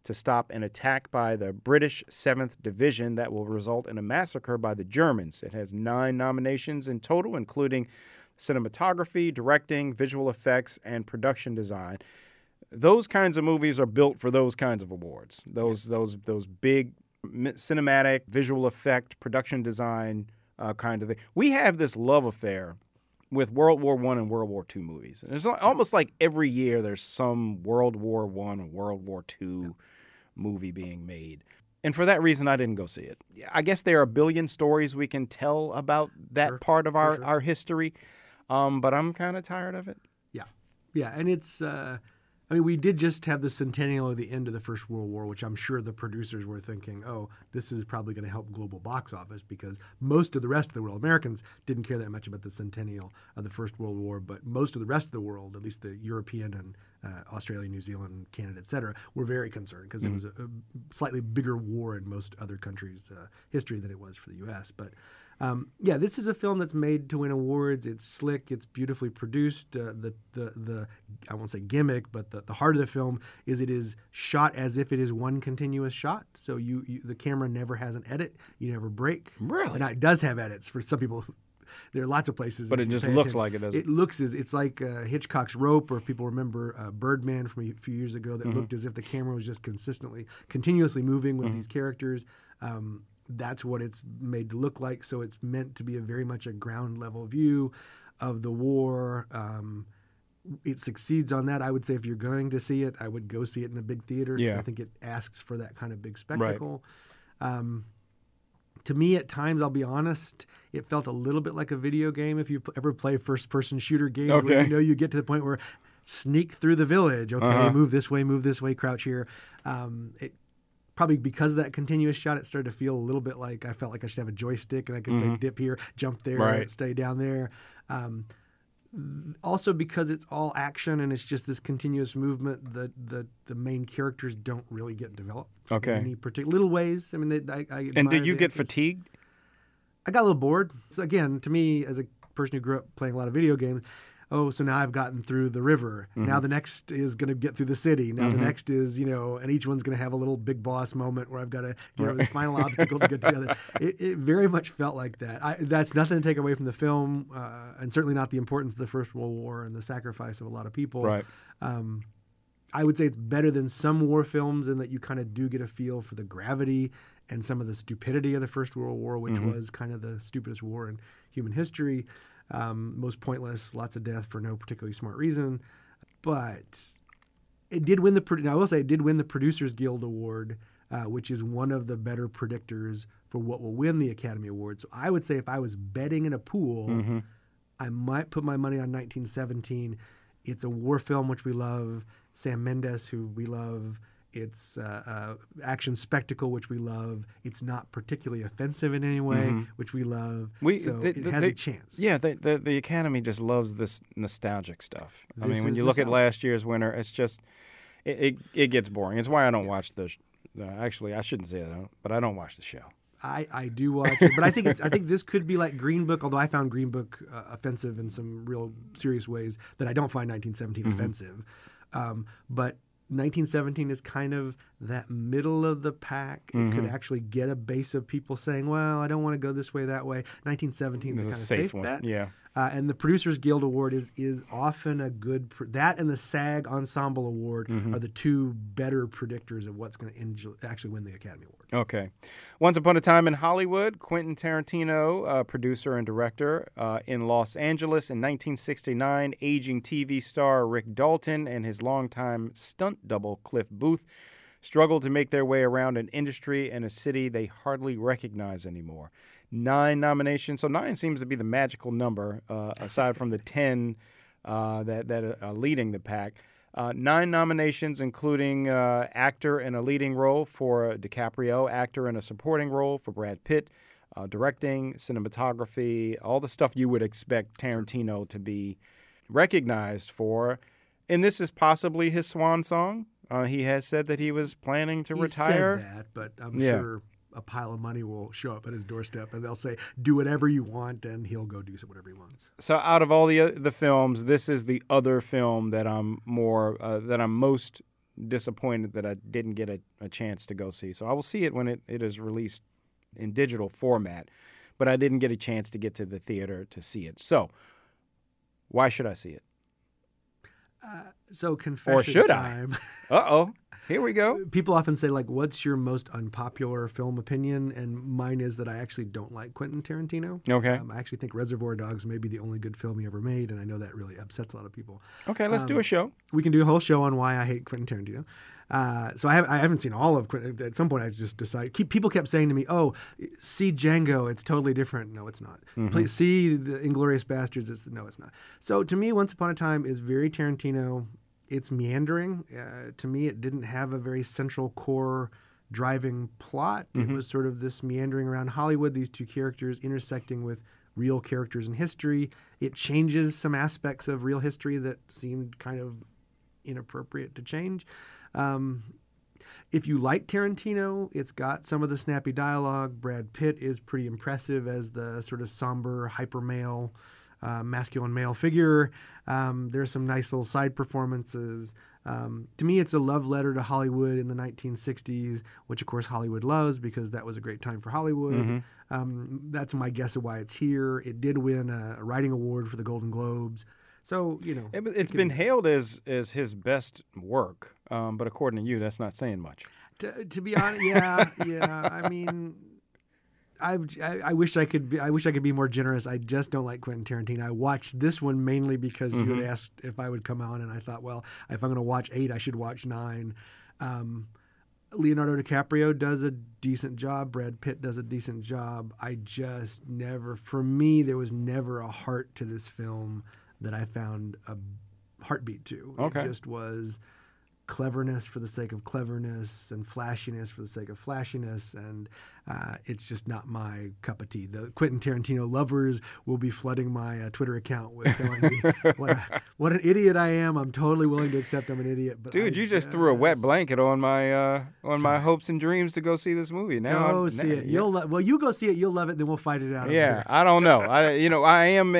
to stop an attack by the British 7th Division that will result in a massacre by the Germans. It has 9 nominations in total, including cinematography, directing, visual effects, and production design. Those kinds of movies are built for those kinds of awards. Those big cinematic, visual effect, production design kind of thing. We have this love affair with World War I and World War II movies. And it's almost like every year there's some World War I and World War II movie being made. And for that reason, I didn't go see it. I guess there are a billion stories we can tell about that part of our history, but I'm kind of tired of it. Yeah, and it's... I mean, we did just have the centennial of the end of the First World War, which I'm sure the producers were thinking, oh, this is probably going to help global box office because most of the rest of the world, Americans didn't care that much about the centennial of the First World War, but most of the rest of the world, at least the European and Australia, New Zealand, Canada, et cetera, were very concerned because it was a slightly bigger war in most other countries' history than it was for the U.S. But yeah, this is a film that's made to win awards. It's slick. It's beautifully produced. The I won't say gimmick, but the heart of the film is it is shot as if it is one continuous shot. So the camera never has an edit. You never break. Really? Now, it does have edits for some people. There are lots of places. But it just looks like it doesn't. It looks it's like Hitchcock's Rope, or if people remember Birdman from a few years ago, that looked as if the camera was just continuously moving with these characters. That's what it's made to look like. So it's meant to be very much a ground level view of the war. It succeeds on that. I would say if you're going to see it, I would go see it in a big theater because I think it asks for that kind of big spectacle. Right. To me, at times, I'll be honest, it felt a little bit like a video game. If you ever play first-person shooter games where you get to the point where sneak through the village, move this way, crouch here. Probably because of that continuous shot, it started to feel a little bit like I felt like I should have a joystick and I could say dip here, jump there, stay down there. Also because it's all action and it's just this continuous movement, the main characters don't really get developed in any particular little ways. I mean, and did you get fatigued? I got a little bored. So again, to me, as a person who grew up playing a lot of video games, so now I've gotten through the river. Now the next is going to get through the city. Now the next is, and each one's going to have a little big boss moment where I've got to get over this final obstacle to get to the other. It very much felt like that. That's nothing to take away from the film, and certainly not the importance of the First World War and the sacrifice of a lot of people. Right. I would say it's better than some war films in that you kind of do get a feel for the gravity and some of the stupidity of the First World War, which was kind of the stupidest war in human history. Most pointless, lots of death for no particularly smart reason. But it did win I will say it did win the Producers Guild Award, which is one of the better predictors for what will win the Academy Award. So I would say if I was betting in a pool, I might put my money on 1917. It's a war film, which we love. Sam Mendes, who we love. It's action spectacle, which we love. It's not particularly offensive in any way, which we love. It has a chance. Yeah, the Academy just loves this nostalgic stuff. I mean, when you look at last year's winner, it's just it gets boring. It's why I don't watch actually, I shouldn't say that, but I don't watch the show. I do watch it, but I think this could be like Green Book, although I found Green Book offensive in some real serious ways that I don't find 1917 offensive. But 1917 is kind of that middle of the pack. It could actually get a base of people saying, well, I don't want to go this way, that way. 1917 is a kind of safe bet. Yeah. And the Producers Guild Award is often a good... that and the SAG Ensemble Award are the two better predictors of what's going to actually win the Academy Award. Okay. Once Upon a Time in Hollywood, Quentin Tarantino, producer and director, in Los Angeles in 1969, aging TV star Rick Dalton and his longtime stunt double Cliff Booth struggled to make their way around an industry and a city they hardly recognize anymore. 9 nominations. So 9 seems to be the magical number, aside from the 10 that are leading the pack. 9 nominations, including actor in a leading role for DiCaprio, actor in a supporting role for Brad Pitt, directing, cinematography, all the stuff you would expect Tarantino to be recognized for. And this is possibly his swan song. He has said that he was planning to retire. He said that, but I'm sure a pile of money will show up at his doorstep and they'll say, do whatever you want, and he'll go do whatever he wants. So out of all the films, this is the other film that I'm most disappointed that I didn't get a chance to go see. So I will see it when it is released in digital format, but I didn't get a chance to get to the theater to see it. So why should I see it? So confession Or should time. Uh-oh. Here we go. People often say, like, what's your most unpopular film opinion? And mine is that I actually don't like Quentin Tarantino. Okay. I actually think Reservoir Dogs may be the only good film he ever made, and I know that really upsets a lot of people. Okay, let's do a show. We can do a whole show on why I hate Quentin Tarantino. So I haven't seen all of Quentin. At some point, I just decided. People kept saying to me, "Oh, see Django. It's totally different." No, it's not. Please see the Inglourious Bastards. No, it's not. So to me, Once Upon a Time is very Tarantino. It's meandering. To me, it didn't have a very central core driving plot. It was sort of this meandering around Hollywood, these two characters intersecting with real characters in history. It changes some aspects of real history that seemed kind of inappropriate to change. If you like Tarantino, it's got some of the snappy dialogue. Brad Pitt is pretty impressive as the sort of somber, hyper male, masculine male figure. There's some nice little side performances. To me, it's a love letter to Hollywood in the 1960s, which of course Hollywood loves because that was a great time for Hollywood. That's my guess of why it's here. It did win a writing award for the Golden Globes. So, you know. It's been hailed as his best work, but according to you, that's not saying much. To be honest, yeah. I mean, I wish I could be more generous. I just don't like Quentin Tarantino. I watched this one mainly because you had asked if I would come on, and I thought, well, if I'm going to watch 8, I should watch 9. Leonardo DiCaprio does a decent job. Brad Pitt does a decent job. I just never, for me, there was never a heart to this film that I found a heartbeat to. Okay. It just was cleverness for the sake of cleverness and flashiness for the sake of flashiness, and it's just not my cup of tea. The Quentin Tarantino lovers will be flooding my Twitter account with telling me what an idiot I am. I'm totally willing to accept I'm an idiot. But dude, you just threw a wet blanket on my my hopes and dreams to go see this movie. Now go see it. You'll you go see it. You'll love it. Then we'll fight it out. Yeah, I don't know. I am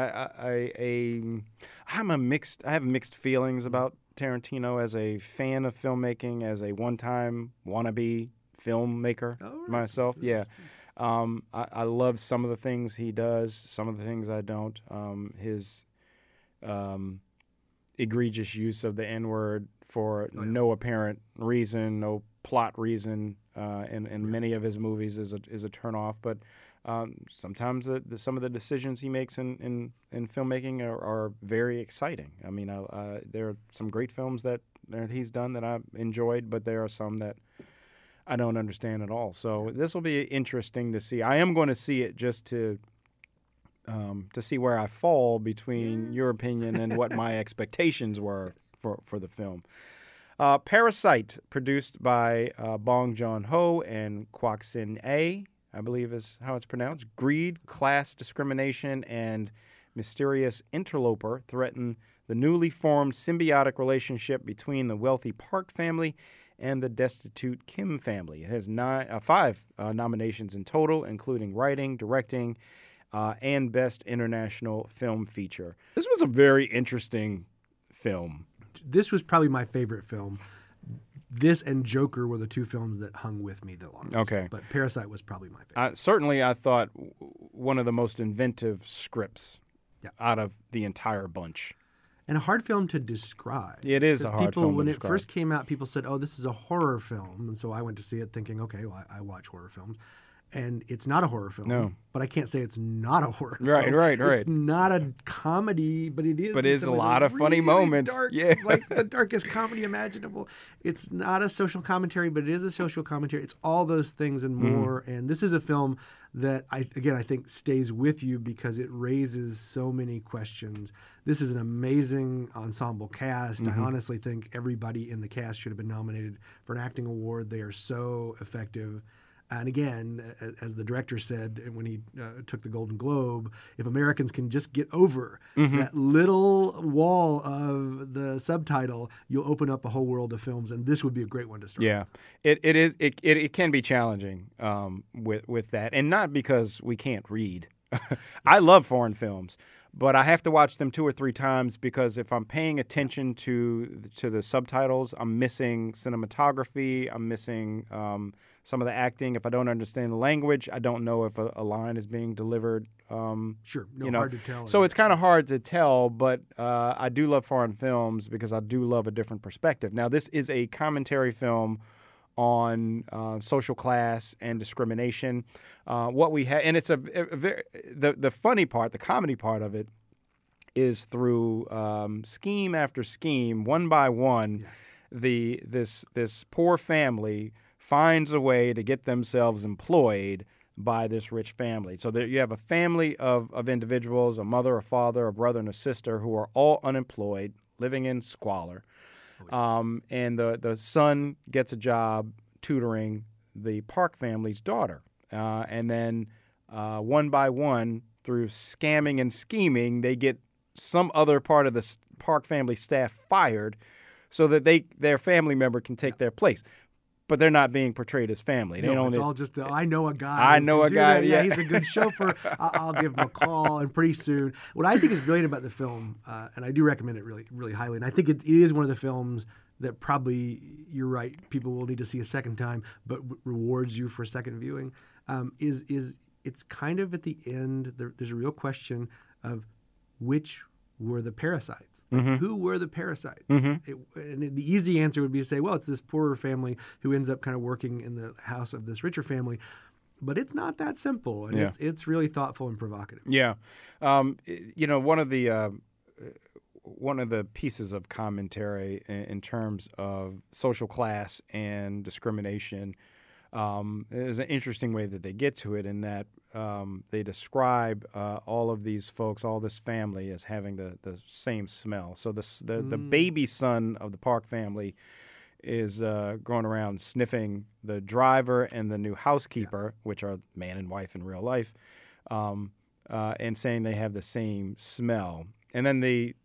I have mixed feelings about Tarantino as a fan of filmmaking, as a one-time wannabe filmmaker myself. Yeah. I love some of the things he does, some of the things I don't. His egregious use of the N-word for no apparent reason, no plot reason, in many of his movies is a turnoff. But sometimes some of the decisions he makes in filmmaking are very exciting. I mean, there are some great films that he's done that I've enjoyed, but there are some that I don't understand at all. So this will be interesting to see. I am going to see it just to see where I fall between your opinion and what my expectations were for the film. Parasite, produced by Bong Joon-ho and Kwok Sin-ae, I believe is how it's pronounced. Greed, class discrimination, and mysterious interloper threaten the newly formed symbiotic relationship between the wealthy Park family and the destitute Kim family. It has 5 nominations in total, including writing, directing, and Best International Film Feature. This was a very interesting film. This was probably my favorite film. This and Joker were the 2 films that hung with me the longest. Okay. But Parasite was probably my favorite. Certainly, I thought one of the most inventive scripts out of the entire bunch. And a hard film to describe. It is a hard film when to it describe. first came out, people said, oh, this is a horror film. And so I went to see it thinking, okay, well, I watch horror films. And it's not a horror film. No. But I can't say it's not a horror film. Right. It's not a comedy, but it is. But it's a lot of funny moments. Dark, yeah. Like the darkest comedy imaginable. It's not a social commentary, but it is a social commentary. It's all those things and more. And this is a film that, I think stays with you because it raises so many questions. This is an amazing ensemble cast. I honestly think everybody in the cast should have been nominated for an acting award. They are so effective. And again, as the director said when he took the Golden Globe, if Americans can just get over that little wall of the subtitle, you'll open up a whole world of films, and this would be a great one to start. Yeah, it can be challenging with that, and not because we can't read. I love foreign films, But I have to watch them 2 or 3 times because if I'm paying attention to the subtitles, I'm missing cinematography. I'm missing some of the acting. If I don't understand the language, I don't know if a line is being delivered. Sure, hard to tell. So it's kind of hard to tell, but I do love foreign films because I do love a different perspective. Now, this is a commentary film on social class and discrimination. What we have, and it's the funny part, the comedy part of it, is through scheme after scheme, one by one, this poor family finds a way to get themselves employed by this rich family. So there you have a family of individuals, a mother, a father, a brother, and a sister who are all unemployed, living in squalor. And the son gets a job tutoring the Park family's daughter. And then one by one, through scamming and scheming, they get some other part of the Park family staff fired so that their family member can take their place. But they're not being portrayed as family. It's all just, I know a guy. I know a guy, yeah. He's a good chauffeur. I'll give him a call, and pretty soon. What I think is brilliant about the film, and I do recommend it really, really highly, and I think it is one of the films that probably, you're right, people will need to see a second time, but rewards you for a second viewing, is it's kind of at the end, there's a real question of which were the parasites. Mm-hmm. Who were the parasites? Mm-hmm. And the easy answer would be to say, well, it's this poorer family who ends up kind of working in the house of this richer family. But it's not that simple, and it's really thoughtful and provocative. Yeah. One of the pieces of commentary in terms of social class and discrimination is an interesting way that they get to it in that they describe all of these folks, all this family, as having the same smell. So the baby son of the Park family is going around sniffing the driver and the new housekeeper, which are man and wife in real life, and saying they have the same smell. And then the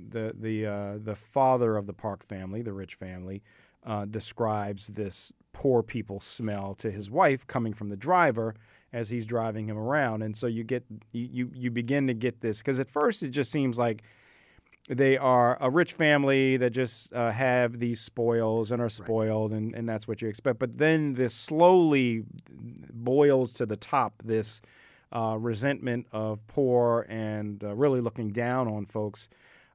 father of the Park family, the rich family, describes this poor people smell to his wife coming from the driver as he's driving him around. And so you begin to get this, because at first it just seems like they are a rich family that just have these spoils and are spoiled, and that's what you expect. But then this slowly boils to the top, this resentment of poor and really looking down on folks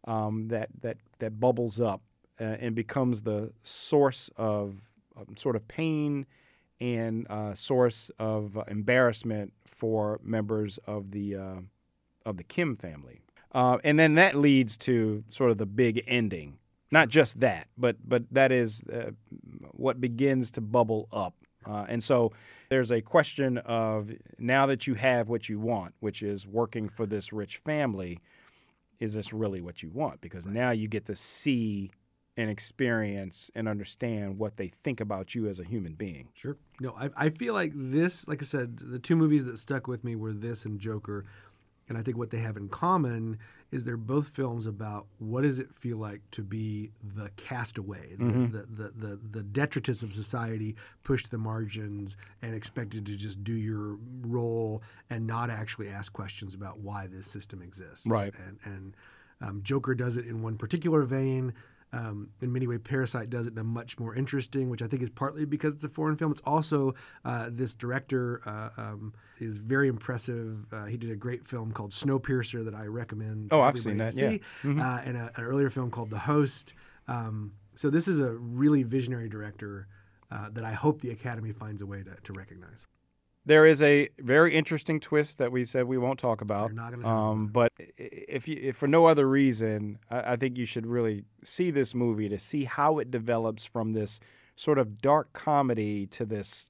that bubbles up and becomes the source of sort of pain and source of embarrassment for members of the Kim family. And then that leads to sort of the big ending. Not just that, but that is what begins to bubble up. And so there's a question of, now that you have what you want, which is working for this rich family, is this really what you want? Because now you get to see and experience and understand what they think about you as a human being. Sure. No, I feel like this, like I said, the two movies that stuck with me were this and Joker. And I think what they have in common is they're both films about what does it feel like to be the castaway, the detritus of society, pushed to the margins and expected to just do your role and not actually ask questions about why this system exists. Right. And Joker does it in one particular vein. In many ways, Parasite does it in a much more interesting, which I think is partly because it's a foreign film. It's also, this director is very impressive. He did a great film called Snowpiercer that I recommend. Oh, I've seen that, see. And an earlier film called The Host. So this is a really visionary director that I hope the Academy finds a way to recognize. There is a very interesting twist that we said we won't talk about. We're not going to talk about but if for no other reason, I think you should really see this movie to see how it develops from this sort of dark comedy to this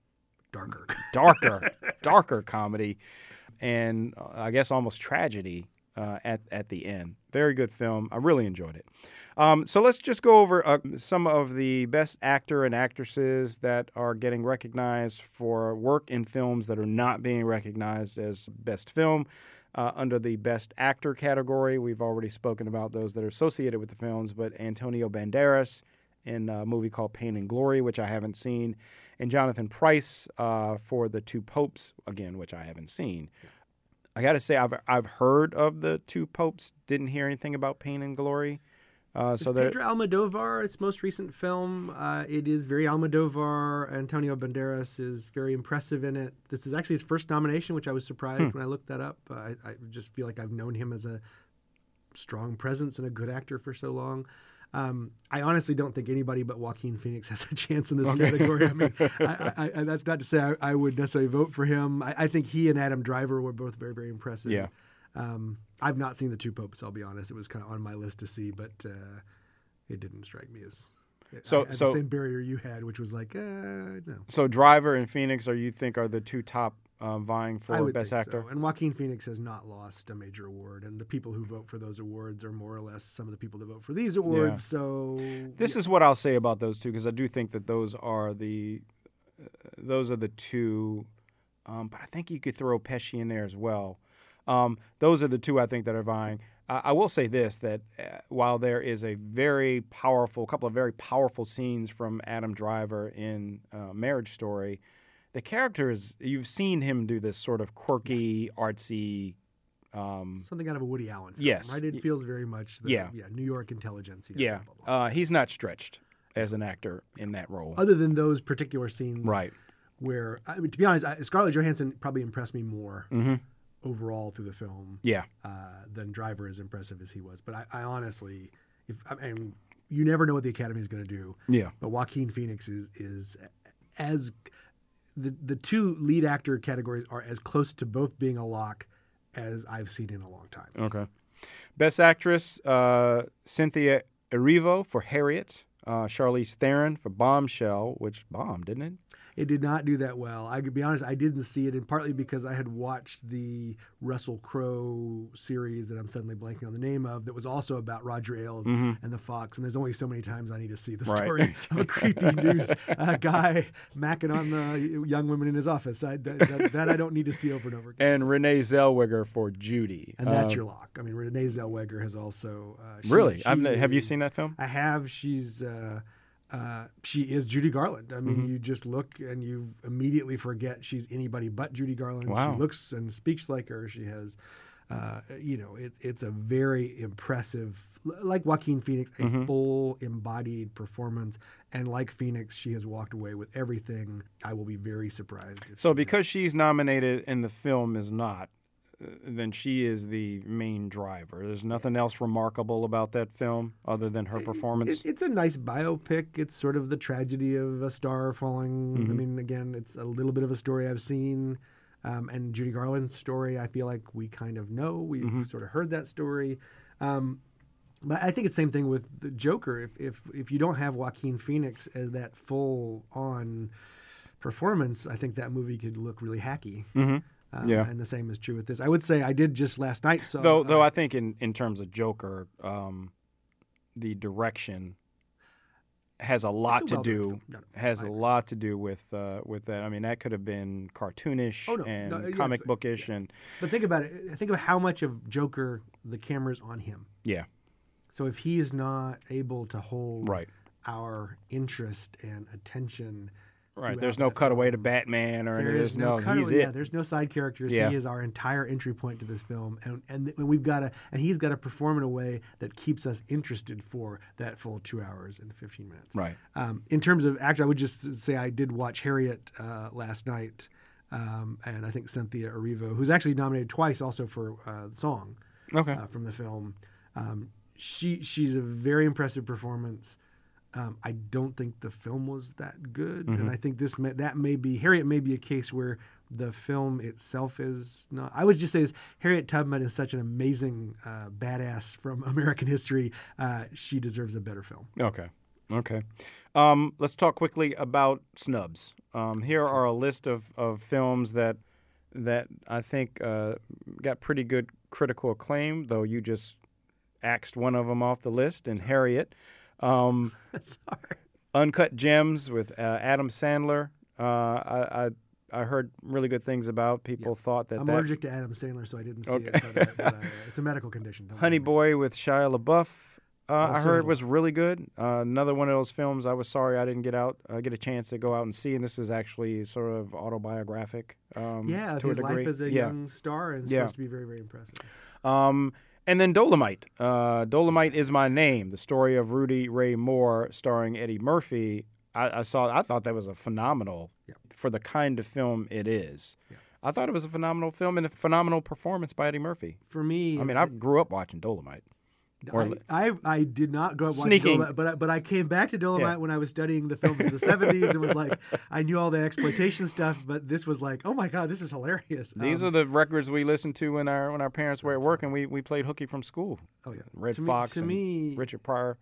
darker comedy, and I guess almost tragedy at the end. Very good film. I really enjoyed it. So let's just go over some of the best actor and actresses that are getting recognized for work in films that are not being recognized as best film. Under the best actor category, we've already spoken about those that are associated with the films, but Antonio Banderas in a movie called Pain and Glory, which I haven't seen, and Jonathan Pryce for The Two Popes, again, which I haven't seen. I got to say, I've heard of the Two Popes. Didn't hear anything about Pain and Glory. So Pedro Almodovar, its most recent film. It is very Almodovar. Antonio Banderas is very impressive in it. This is actually his first nomination, which I was surprised when I looked that up. I just feel like I've known him as a strong presence and a good actor for so long. I honestly don't think anybody but Joaquin Phoenix has a chance in this category. I mean, I that's not to say I would necessarily vote for him. I think he and Adam Driver were both very, very impressive. Yeah. I've not seen The Two Popes, I'll be honest. It was kind of on my list to see, but it didn't strike me as the same barrier you had, which was like, no. So Driver and Phoenix, you think are the two top vying for Best Actor? So. And Joaquin Phoenix has not lost a major award, and the people who vote for those awards are more or less some of the people that vote for these awards. Yeah. So this is what I'll say about those two, because I do think that those are the two. But I think you could throw Pesci in there as well. Those are the two I think that are vying. I will say this, that while there is a couple of very powerful scenes from Adam Driver in Marriage Story, the characters, you've seen him do this sort of quirky, artsy... something out of a Woody Allen film, yes. right? It feels very much New York intelligence. Yeah, blah, blah, blah. He's not stretched as an actor in that role. Other than those particular scenes. Right. Where, to be honest, Scarlett Johansson probably impressed me more overall through the film. Yeah. Than Driver, as impressive as he was. But I honestly, you never know what the Academy is going to do. Yeah. But Joaquin Phoenix is as the two lead actor categories are as close to both being a lock as I've seen in a long time. Okay. Best Actress, Cynthia Erivo for Harriet, Charlize Theron for Bombshell, which bombed, didn't it? It did not do that well. I could be honest, I didn't see it, and partly because I had watched the Russell Crowe series that I'm suddenly blanking on the name of, that was also about Roger Ailes and the Fox. And there's only so many times I need to see the story of a creepy news guy macking on the young women in his office. That I don't need to see over and over again. And Renee Zellweger for Judy. And that's your lock. I mean, Renee Zellweger has also... really? Have you seen that film? I have. She is Judy Garland. I mean, you just look and you immediately forget she's anybody but Judy Garland. Wow. She looks and speaks like her. She has, it's a very impressive, like Joaquin Phoenix, a full embodied performance. And like Phoenix, she has walked away with everything. I will be very surprised. So because she's nominated and the film is not, then she is the main driver. There's nothing else remarkable about that film other than her performance. It's a nice biopic. It's sort of the tragedy of a star falling. I mean, again, it's a little bit of a story I've seen. And Judy Garland's story, I feel like we kind of know. We've sort of heard that story. But I think it's the same thing with the Joker. If you don't have Joaquin Phoenix as that full-on performance, I think that movie could look really hacky. And the same is true with this. I would say I did just last night. So though I think in terms of Joker, the direction has a lot to do. A lot to do with that. I mean, that could have been cartoonish and comic bookish, But think about it. Think about how much of Joker the camera's on him. Yeah. So if he is not able to hold our interest and attention. Right, there's no cutaway to Batman or anything. He's it. Yeah, there's no side characters. Yeah. He is our entire entry point to this film, and we've got he's got to perform in a way that keeps us interested for that full 2 hours and 15 minutes. Right. In terms of actor, I would just say I did watch Harriet last night, and I think Cynthia Erivo, who's actually nominated twice also for the song from the film. She's a very impressive performance. I don't think the film was that good, and I think Harriet may be a case where the film itself is not. I would just say this: Harriet Tubman is such an amazing badass from American history. She deserves a better film. Okay. Let's talk quickly about snubs. Here are a list of films that I think got pretty good critical acclaim, though you just axed one of them off the list, and Harriet. Sorry. Uncut Gems with Adam Sandler. I heard really good things about. People thought that I'm allergic to Adam Sandler, so I didn't see it. But, it's a medical condition. Honey Boy with Shia LaBeouf. I heard it was really good. Another one of those films I was sorry I didn't get a chance to go out and see, and this is actually sort of autobiographic. Yeah, to his a degree. life as a young star is supposed to be very, very impressive. And then Dolomite. Dolomite Is My Name, the story of Rudy Ray Moore starring Eddie Murphy. I thought that was a phenomenal, for the kind of film it is. Yeah. I thought it was a phenomenal film and a phenomenal performance by Eddie Murphy. For me, I mean, I grew up watching Dolomite. I did not grow up watching Dolomite, but I came back to Dolomite when I was studying the films of the 70s and was like, I knew all the exploitation stuff, but this was like, oh my God, this is hilarious. These are the records we listened to when our parents were at work, and we played hooky from school. Oh yeah, Red Fox and Richard Pryor.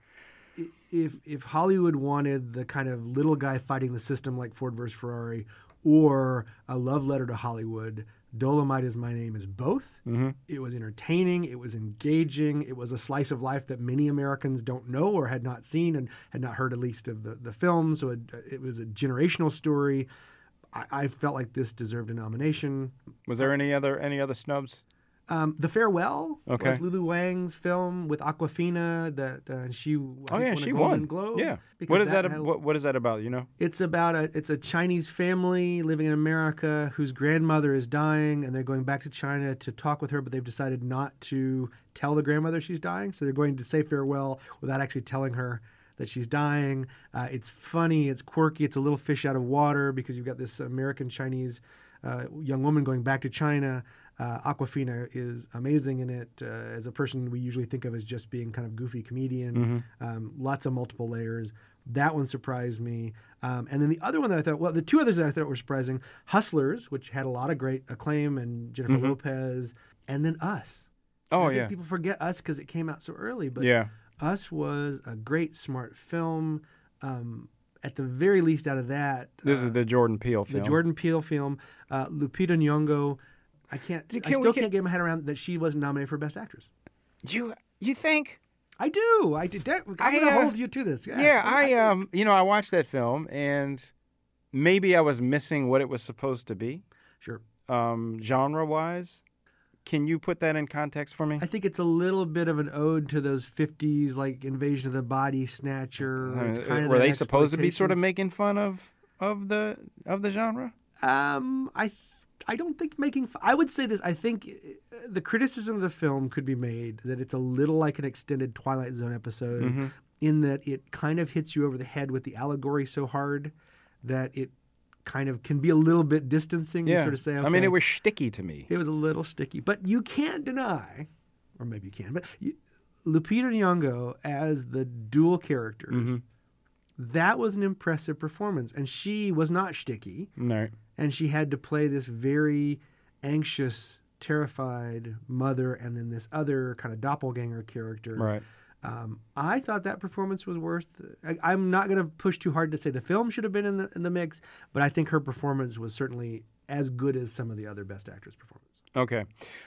If Hollywood wanted the kind of little guy fighting the system like Ford versus Ferrari, or a love letter to Hollywood, Dolomite Is My Name is both. Mm-hmm. It was entertaining. It was engaging. It was a slice of life that many Americans don't know or had not seen and had not heard at least of the film. So it was a generational story. I felt like this deserved a nomination. Was there any other snubs? The Farewell was Lulu Wang's film with Awkwafina that she won a Golden Globe. Yeah. What is that about? You know, it's a Chinese family living in America whose grandmother is dying, and they're going back to China to talk with her, but they've decided not to tell the grandmother she's dying, so they're going to say farewell without actually telling her that she's dying. It's funny, it's quirky, it's a little fish out of water because you've got this American-Chinese young woman going back to China. Awkwafina is amazing in it as a person we usually think of as just being kind of goofy comedian. Lots of multiple layers. That one surprised me. And then the other one that I thought, the two others that I thought were surprising, Hustlers, which had a lot of great acclaim, and Jennifer Lopez, and then Us. Oh, I think people forget Us because it came out so early, but Us was a great, smart film. At the very least out of that... This is the Jordan Peele film. The Jordan Peele film. Lupita Nyong'o... I still can't get my head around that she wasn't nominated for Best Actress. You think? I do. I'm going to hold you to this. I watched that film, and maybe I was missing what it was supposed to be. Sure. Genre-wise. Can you put that in context for me? I think it's a little bit of an ode to those 50s, like Invasion of the Body Snatcher. Were they supposed to be sort of making fun of the genre? I don't think I would say this. I think the criticism of the film could be made that it's a little like an extended Twilight Zone episode in that it kind of hits you over the head with the allegory so hard that it kind of can be a little bit distancing. Yeah. You sort of say, okay, I mean, it was sticky to me. It was a little sticky. But you can't deny, or maybe you can, but Lupita Nyong'o as the dual characters, that was an impressive performance. And she was not sticky. No. And she had to play this very anxious, terrified mother and then this other kind of doppelganger character. Right. I thought that performance was worth... I'm not going to push too hard to say the film should have been in the mix, but I think her performance was certainly as good as some of the other Best Actress performances. Okay.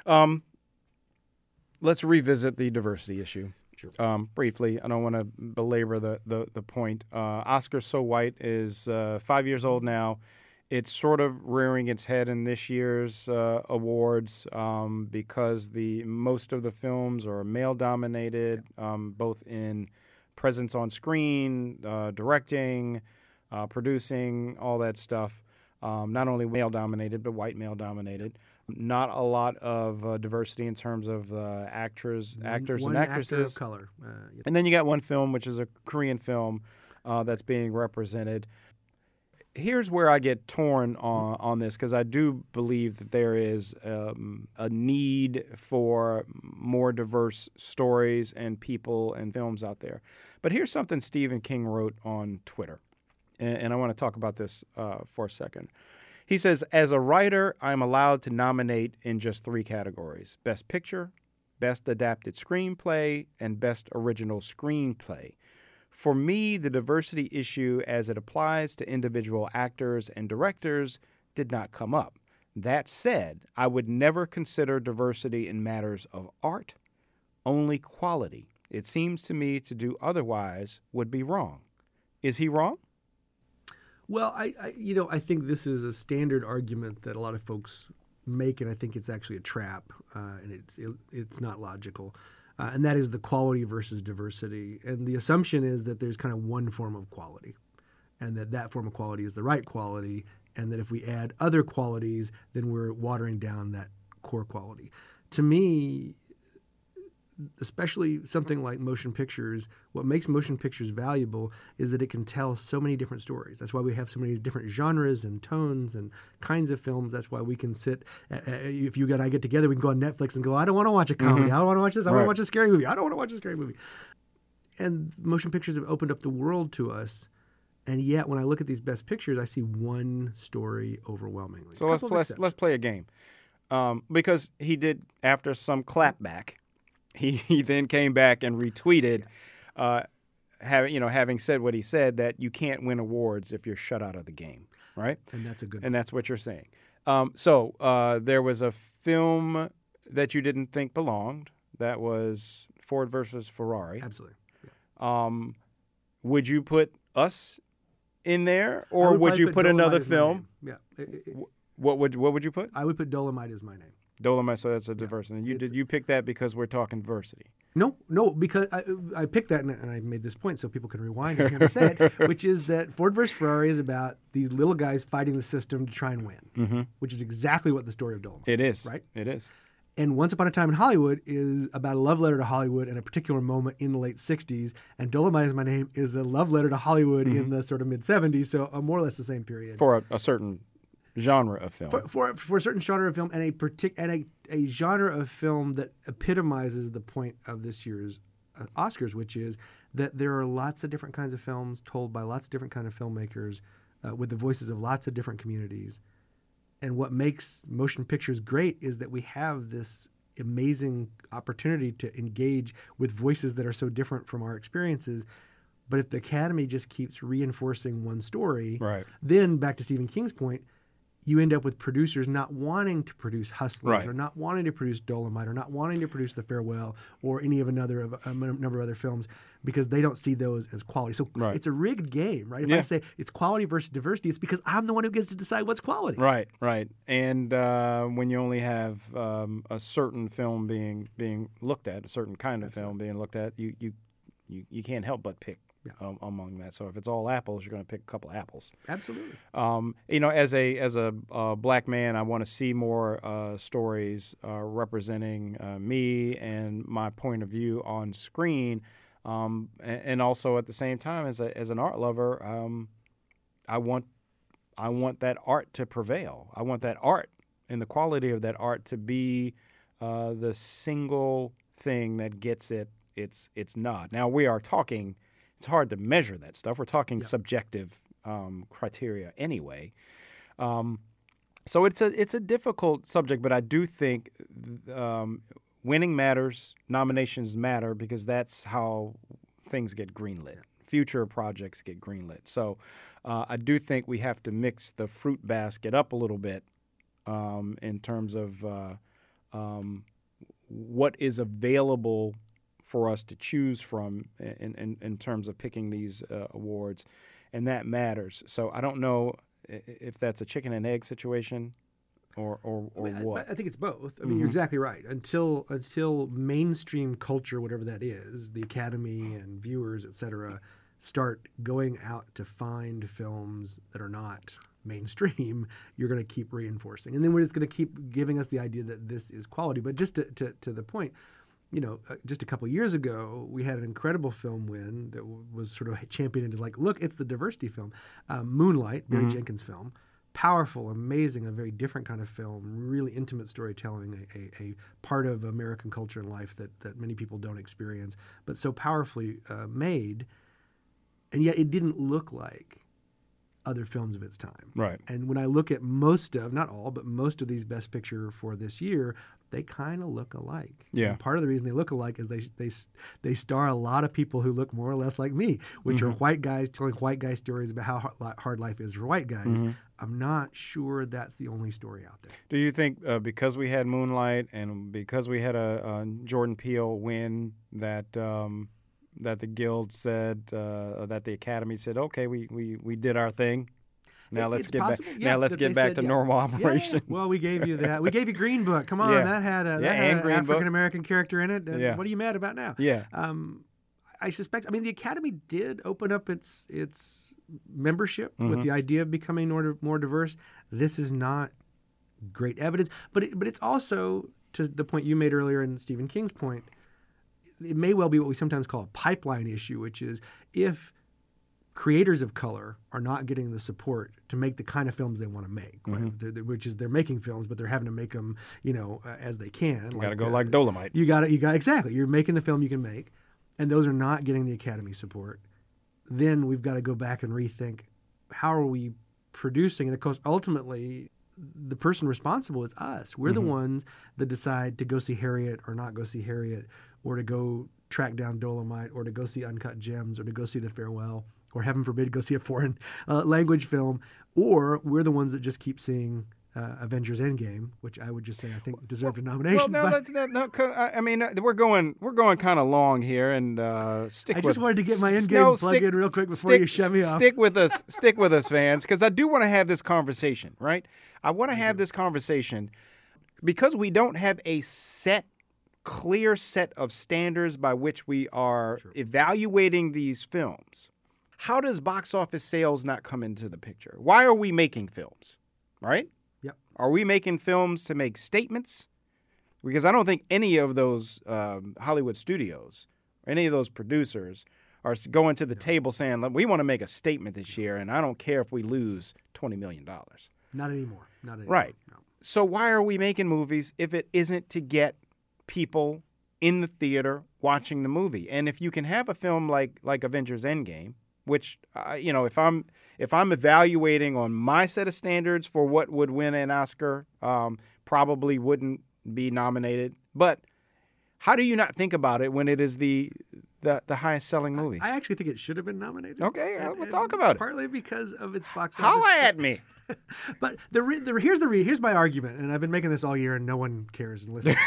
Let's revisit the diversity issue. Sure. Briefly. I don't want to belabor the point. Oscar So White is 5 years old now. It's sort of rearing its head in this year's awards because most of the films are male-dominated, both in presence on screen, directing, producing, all that stuff. Not only male-dominated, but white male-dominated. Not a lot of diversity in terms of actors and actresses. One actor of color. And then you got one film, which is a Korean film that's being represented. Here's where I get torn on this, because I do believe that there is a need for more diverse stories and people and films out there. But here's something Stephen King wrote on Twitter, and I want to talk about this for a second. He says, as a writer, I'm allowed to nominate in just 3 categories: Best Picture, Best Adapted Screenplay, and Best Original Screenplay. For me, the diversity issue as it applies to individual actors and directors did not come up. That said, I would never consider diversity in matters of art, only quality. It seems to me to do otherwise would be wrong. Is he wrong? Well, I think this is a standard argument that a lot of folks make, and I think it's actually a trap, and it's not logical. And that is the quality versus diversity. And the assumption is that there's kind of one form of quality, and that form of quality is the right quality, and that if we add other qualities, then we're watering down that core quality. To me, especially something like motion pictures, what makes motion pictures valuable is that it can tell so many different stories. That's why we have so many different genres and tones and kinds of films. That's why we can sit, if you and I get together, we can go on Netflix and go, I don't want to watch a comedy. I don't want to watch this. I want to watch a scary movie. I don't want to watch a scary movie. And motion pictures have opened up the world to us. And yet, when I look at these best pictures, I see one story overwhelmingly. So let's play a game. Because he did, after some clapback, he then came back and retweeted, having said what he said, that you can't win awards if you're shut out of the game, right? And that's a good. And that's what you're saying. So there was a film that you didn't think belonged. That was Ford versus Ferrari. Absolutely. Yeah. Would you put us in there, or would you put another film? Yeah. What would you put? I would put Dolomite as my name. Dolomite, so that's a diversity. And did you pick that because we're talking diversity? No, because I picked that, and I made this point so people can rewind and hear me say it, which is that Ford vs. Ferrari is about these little guys fighting the system to try and win, which is exactly what the story of Dolomite It is. Right? It is. And Once Upon a Time in Hollywood is about a love letter to Hollywood and a particular moment in the late 60s. And Dolomite is my name is a love letter to Hollywood in the sort of mid-70s, so more or less the same period. For a certain genre of film. For a certain genre of film and a genre of film that epitomizes the point of this year's Oscars, which is that there are lots of different kinds of films told by lots of different kinds of filmmakers with the voices of lots of different communities. And what makes motion pictures great is that we have this amazing opportunity to engage with voices that are so different from our experiences. But if the Academy just keeps reinforcing one story, then back to Stephen King's point, you end up with producers not wanting to produce Hustlers or not wanting to produce Dolomite or not wanting to produce The Farewell or any of a number of other films because they don't see those as quality. So it's a rigged game, right? If I say it's quality versus diversity, it's because I'm the one who gets to decide what's quality. Right. And when you only have a certain film being looked at, a certain kind of film being looked at, you can't help but pick among that. So if it's all apples, you're going to pick a couple apples. Absolutely. As a black man, I want to see more stories representing me and my point of view on screen, and also at the same time, as an art lover, I want that art to prevail. I want that art and the quality of that art to be the single thing that gets its nod. Now we are talking. It's hard to measure that stuff. We're talking subjective criteria anyway. So it's a difficult subject, but I do think winning matters, nominations matter, because that's how things get greenlit. Future projects get greenlit. So I do think we have to mix the fruit basket up a little bit in terms of what is available for us to choose from in terms of picking these awards, and that matters. So I don't know if that's a chicken and egg situation or what. I think it's both. I mean, you're exactly right. Until mainstream culture, whatever that is, the Academy and viewers, et cetera, start going out to find films that are not mainstream, you're going to keep reinforcing. And then it's going to keep giving us the idea that this is quality. But just to the point, just a couple of years ago, we had an incredible film win that was sort of championed as like, look, it's the diversity film. Moonlight, Barry Jenkins' film. Powerful, amazing, a very different kind of film, really intimate storytelling, a part of American culture and life that many people don't experience, but so powerfully made. And yet it didn't look like other films of its time. Right. And when I look at most of, not all, but most of these Best Picture for this year, they kind of look alike. Yeah. And part of the reason they look alike is they star a lot of people who look more or less like me, which are white guys telling white guy stories about how hard life is for white guys. I'm not sure that's the only story out there. Do you think because we had Moonlight and because we had a Jordan Peele win that the Guild said, that the Academy said, okay, we did our thing? Now let's It's get back. possible, yeah, Now let's that get they back said, to yeah. normal Yeah, yeah. operation. Well, we gave you that. We gave you Green Book. Come on, Yeah. that had Yeah, an and Green Book. African American character in it. And Yeah. What are you mad about now? Yeah. I suspect. I mean, the Academy did open up its membership with Mm-hmm. the idea of becoming more diverse. This is not great evidence, but it's also, to the point you made earlier and Stephen King's point, it may well be what we sometimes call a pipeline issue, which is if creators of color are not getting the support to make the kind of films they want to make, right? Which is they're making films, but they're having to make them, as they can. You got to go like Dolomite. You got exactly. You're making the film you can make, and those are not getting the Academy support. Then we've got to go back and rethink how are we producing, and of course, ultimately, the person responsible is us. We're the ones that decide to go see Harriet or not go see Harriet, or to go track down Dolomite, or to go see Uncut Gems, or to go see The Farewell, or heaven forbid, go see a foreign language film. Or we're the ones that just keep seeing Avengers Endgame, which I would just say I think deserved a nomination. Well, I mean, we're going kind of long here, and stick. I with, just wanted to get my Endgame plug in real quick before you shut me off. Stick with us, fans, because I do want to have this conversation. Right? I want to have this conversation because we don't have a clear set of standards by which we are evaluating these films. How does box office sales not come into the picture? Why are we making films? Right? Yep. Are we making films to make statements? Because I don't think any of those Hollywood studios, or any of those producers, are going to the table saying, we want to make a statement this year, and I don't care if we lose $20 million. Not anymore. Not anymore. Right. No. So why are we making movies if it isn't to get people in the theater watching the movie? And if you can have a film like Avengers Endgame, which, if I'm evaluating on my set of standards for what would win an Oscar, probably wouldn't be nominated. But how do you not think about it when it is the highest selling movie? I actually think it should have been nominated. Okay, we'll talk about it. Partly because of its box office. Holla at me. But here's my argument, and I've been making this all year, and no one cares and listens.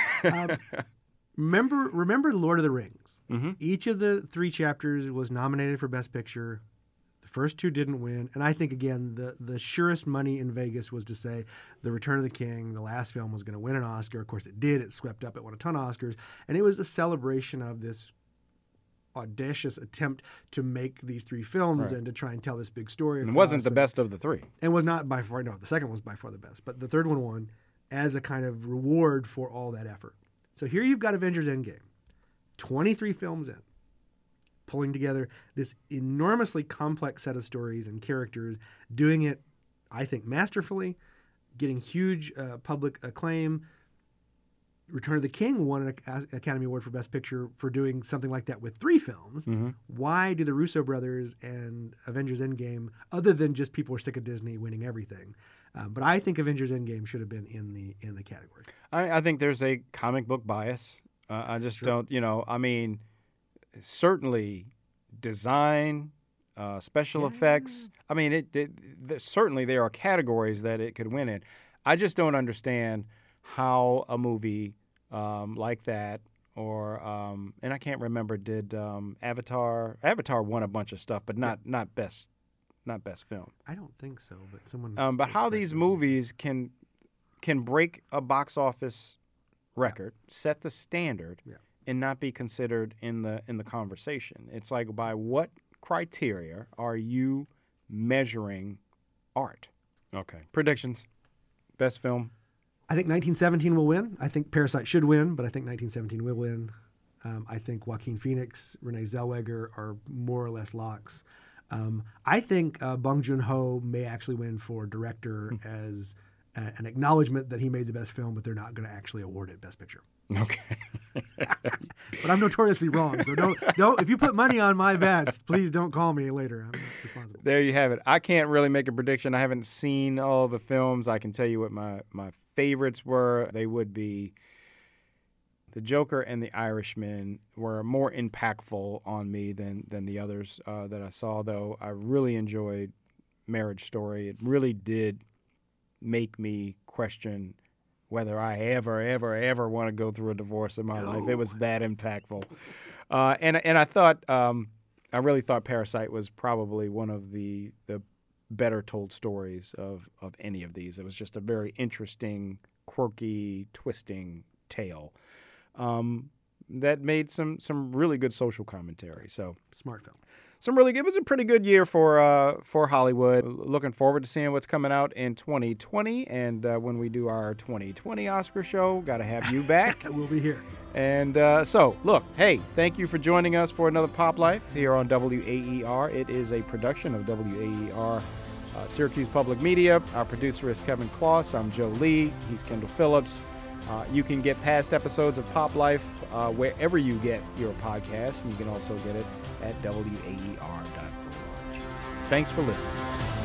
Remember Lord of the Rings. Mm-hmm. Each of the 3 chapters was nominated for Best Picture. The first 2 didn't win, and I think again the surest money in Vegas was to say The Return of the King, the last film, was going to win an Oscar. Of course, it did. It swept up. It won a ton of Oscars, and it was a celebration of this audacious attempt to make these 3 films and to try and tell this big story. And it wasn't the best of the 3. And was not by far. No, the second was by far the best, but the third one won as a kind of reward for all that effort. So here you've got Avengers Endgame, 23 films in, pulling together this enormously complex set of stories and characters, doing it, I think, masterfully, getting huge public acclaim. Return of the King won an Academy Award for Best Picture for doing something like that with 3 films. Mm-hmm. Why do the Russo brothers and Avengers Endgame, other than just people are sick of Disney winning everything? But I think Avengers Endgame should have been in the category. I think there's a comic book bias. I just don't, I mean, certainly design, special effects. I mean, certainly there are categories that it could win in. I just don't understand how a movie like that, or and I can't remember, did Avatar won a bunch of stuff, but not best film. I don't think so, but someone. But how these movies can break a box office record, set the standard, and not be considered in the conversation. It's like, by what criteria are you measuring art? Okay. Predictions. Best film. I think 1917 will win. I think Parasite should win, but I think 1917 will win. I think Joaquin Phoenix, Renee Zellweger are more or less locks. I think Bong Joon-ho may actually win for director as an acknowledgement that he made the best film, but they're not going to actually award it Best Picture. Okay. But I'm notoriously wrong, so don't. If you put money on my bets, please don't call me later. I'm not responsible. There you have it. I can't really make a prediction. I haven't seen all the films. I can tell you what my favorites were. They would be The Joker and The Irishman were more impactful on me than the others that I saw, though. I really enjoyed Marriage Story. It really did make me question whether I ever want to go through a divorce in my life. It was that impactful. And I thought, I really thought Parasite was probably one of the better told stories of any of these. It was just a very interesting, quirky, twisting tale that made some really good social commentary. So smart film. It was a pretty good year for Hollywood. Looking forward to seeing what's coming out in 2020. And when we do our 2020 Oscar show, got to have you back. We'll be here. And look, hey, thank you for joining us for another Pop Life here on WAER. It is a production of WAER Syracuse Public Media. Our producer is Kevin Kloss. I'm Joe Lee. He's Kendall Phillips. You can get past episodes of Pop Life wherever you get your podcast, and you can also get it at WAER.org. Thanks for listening.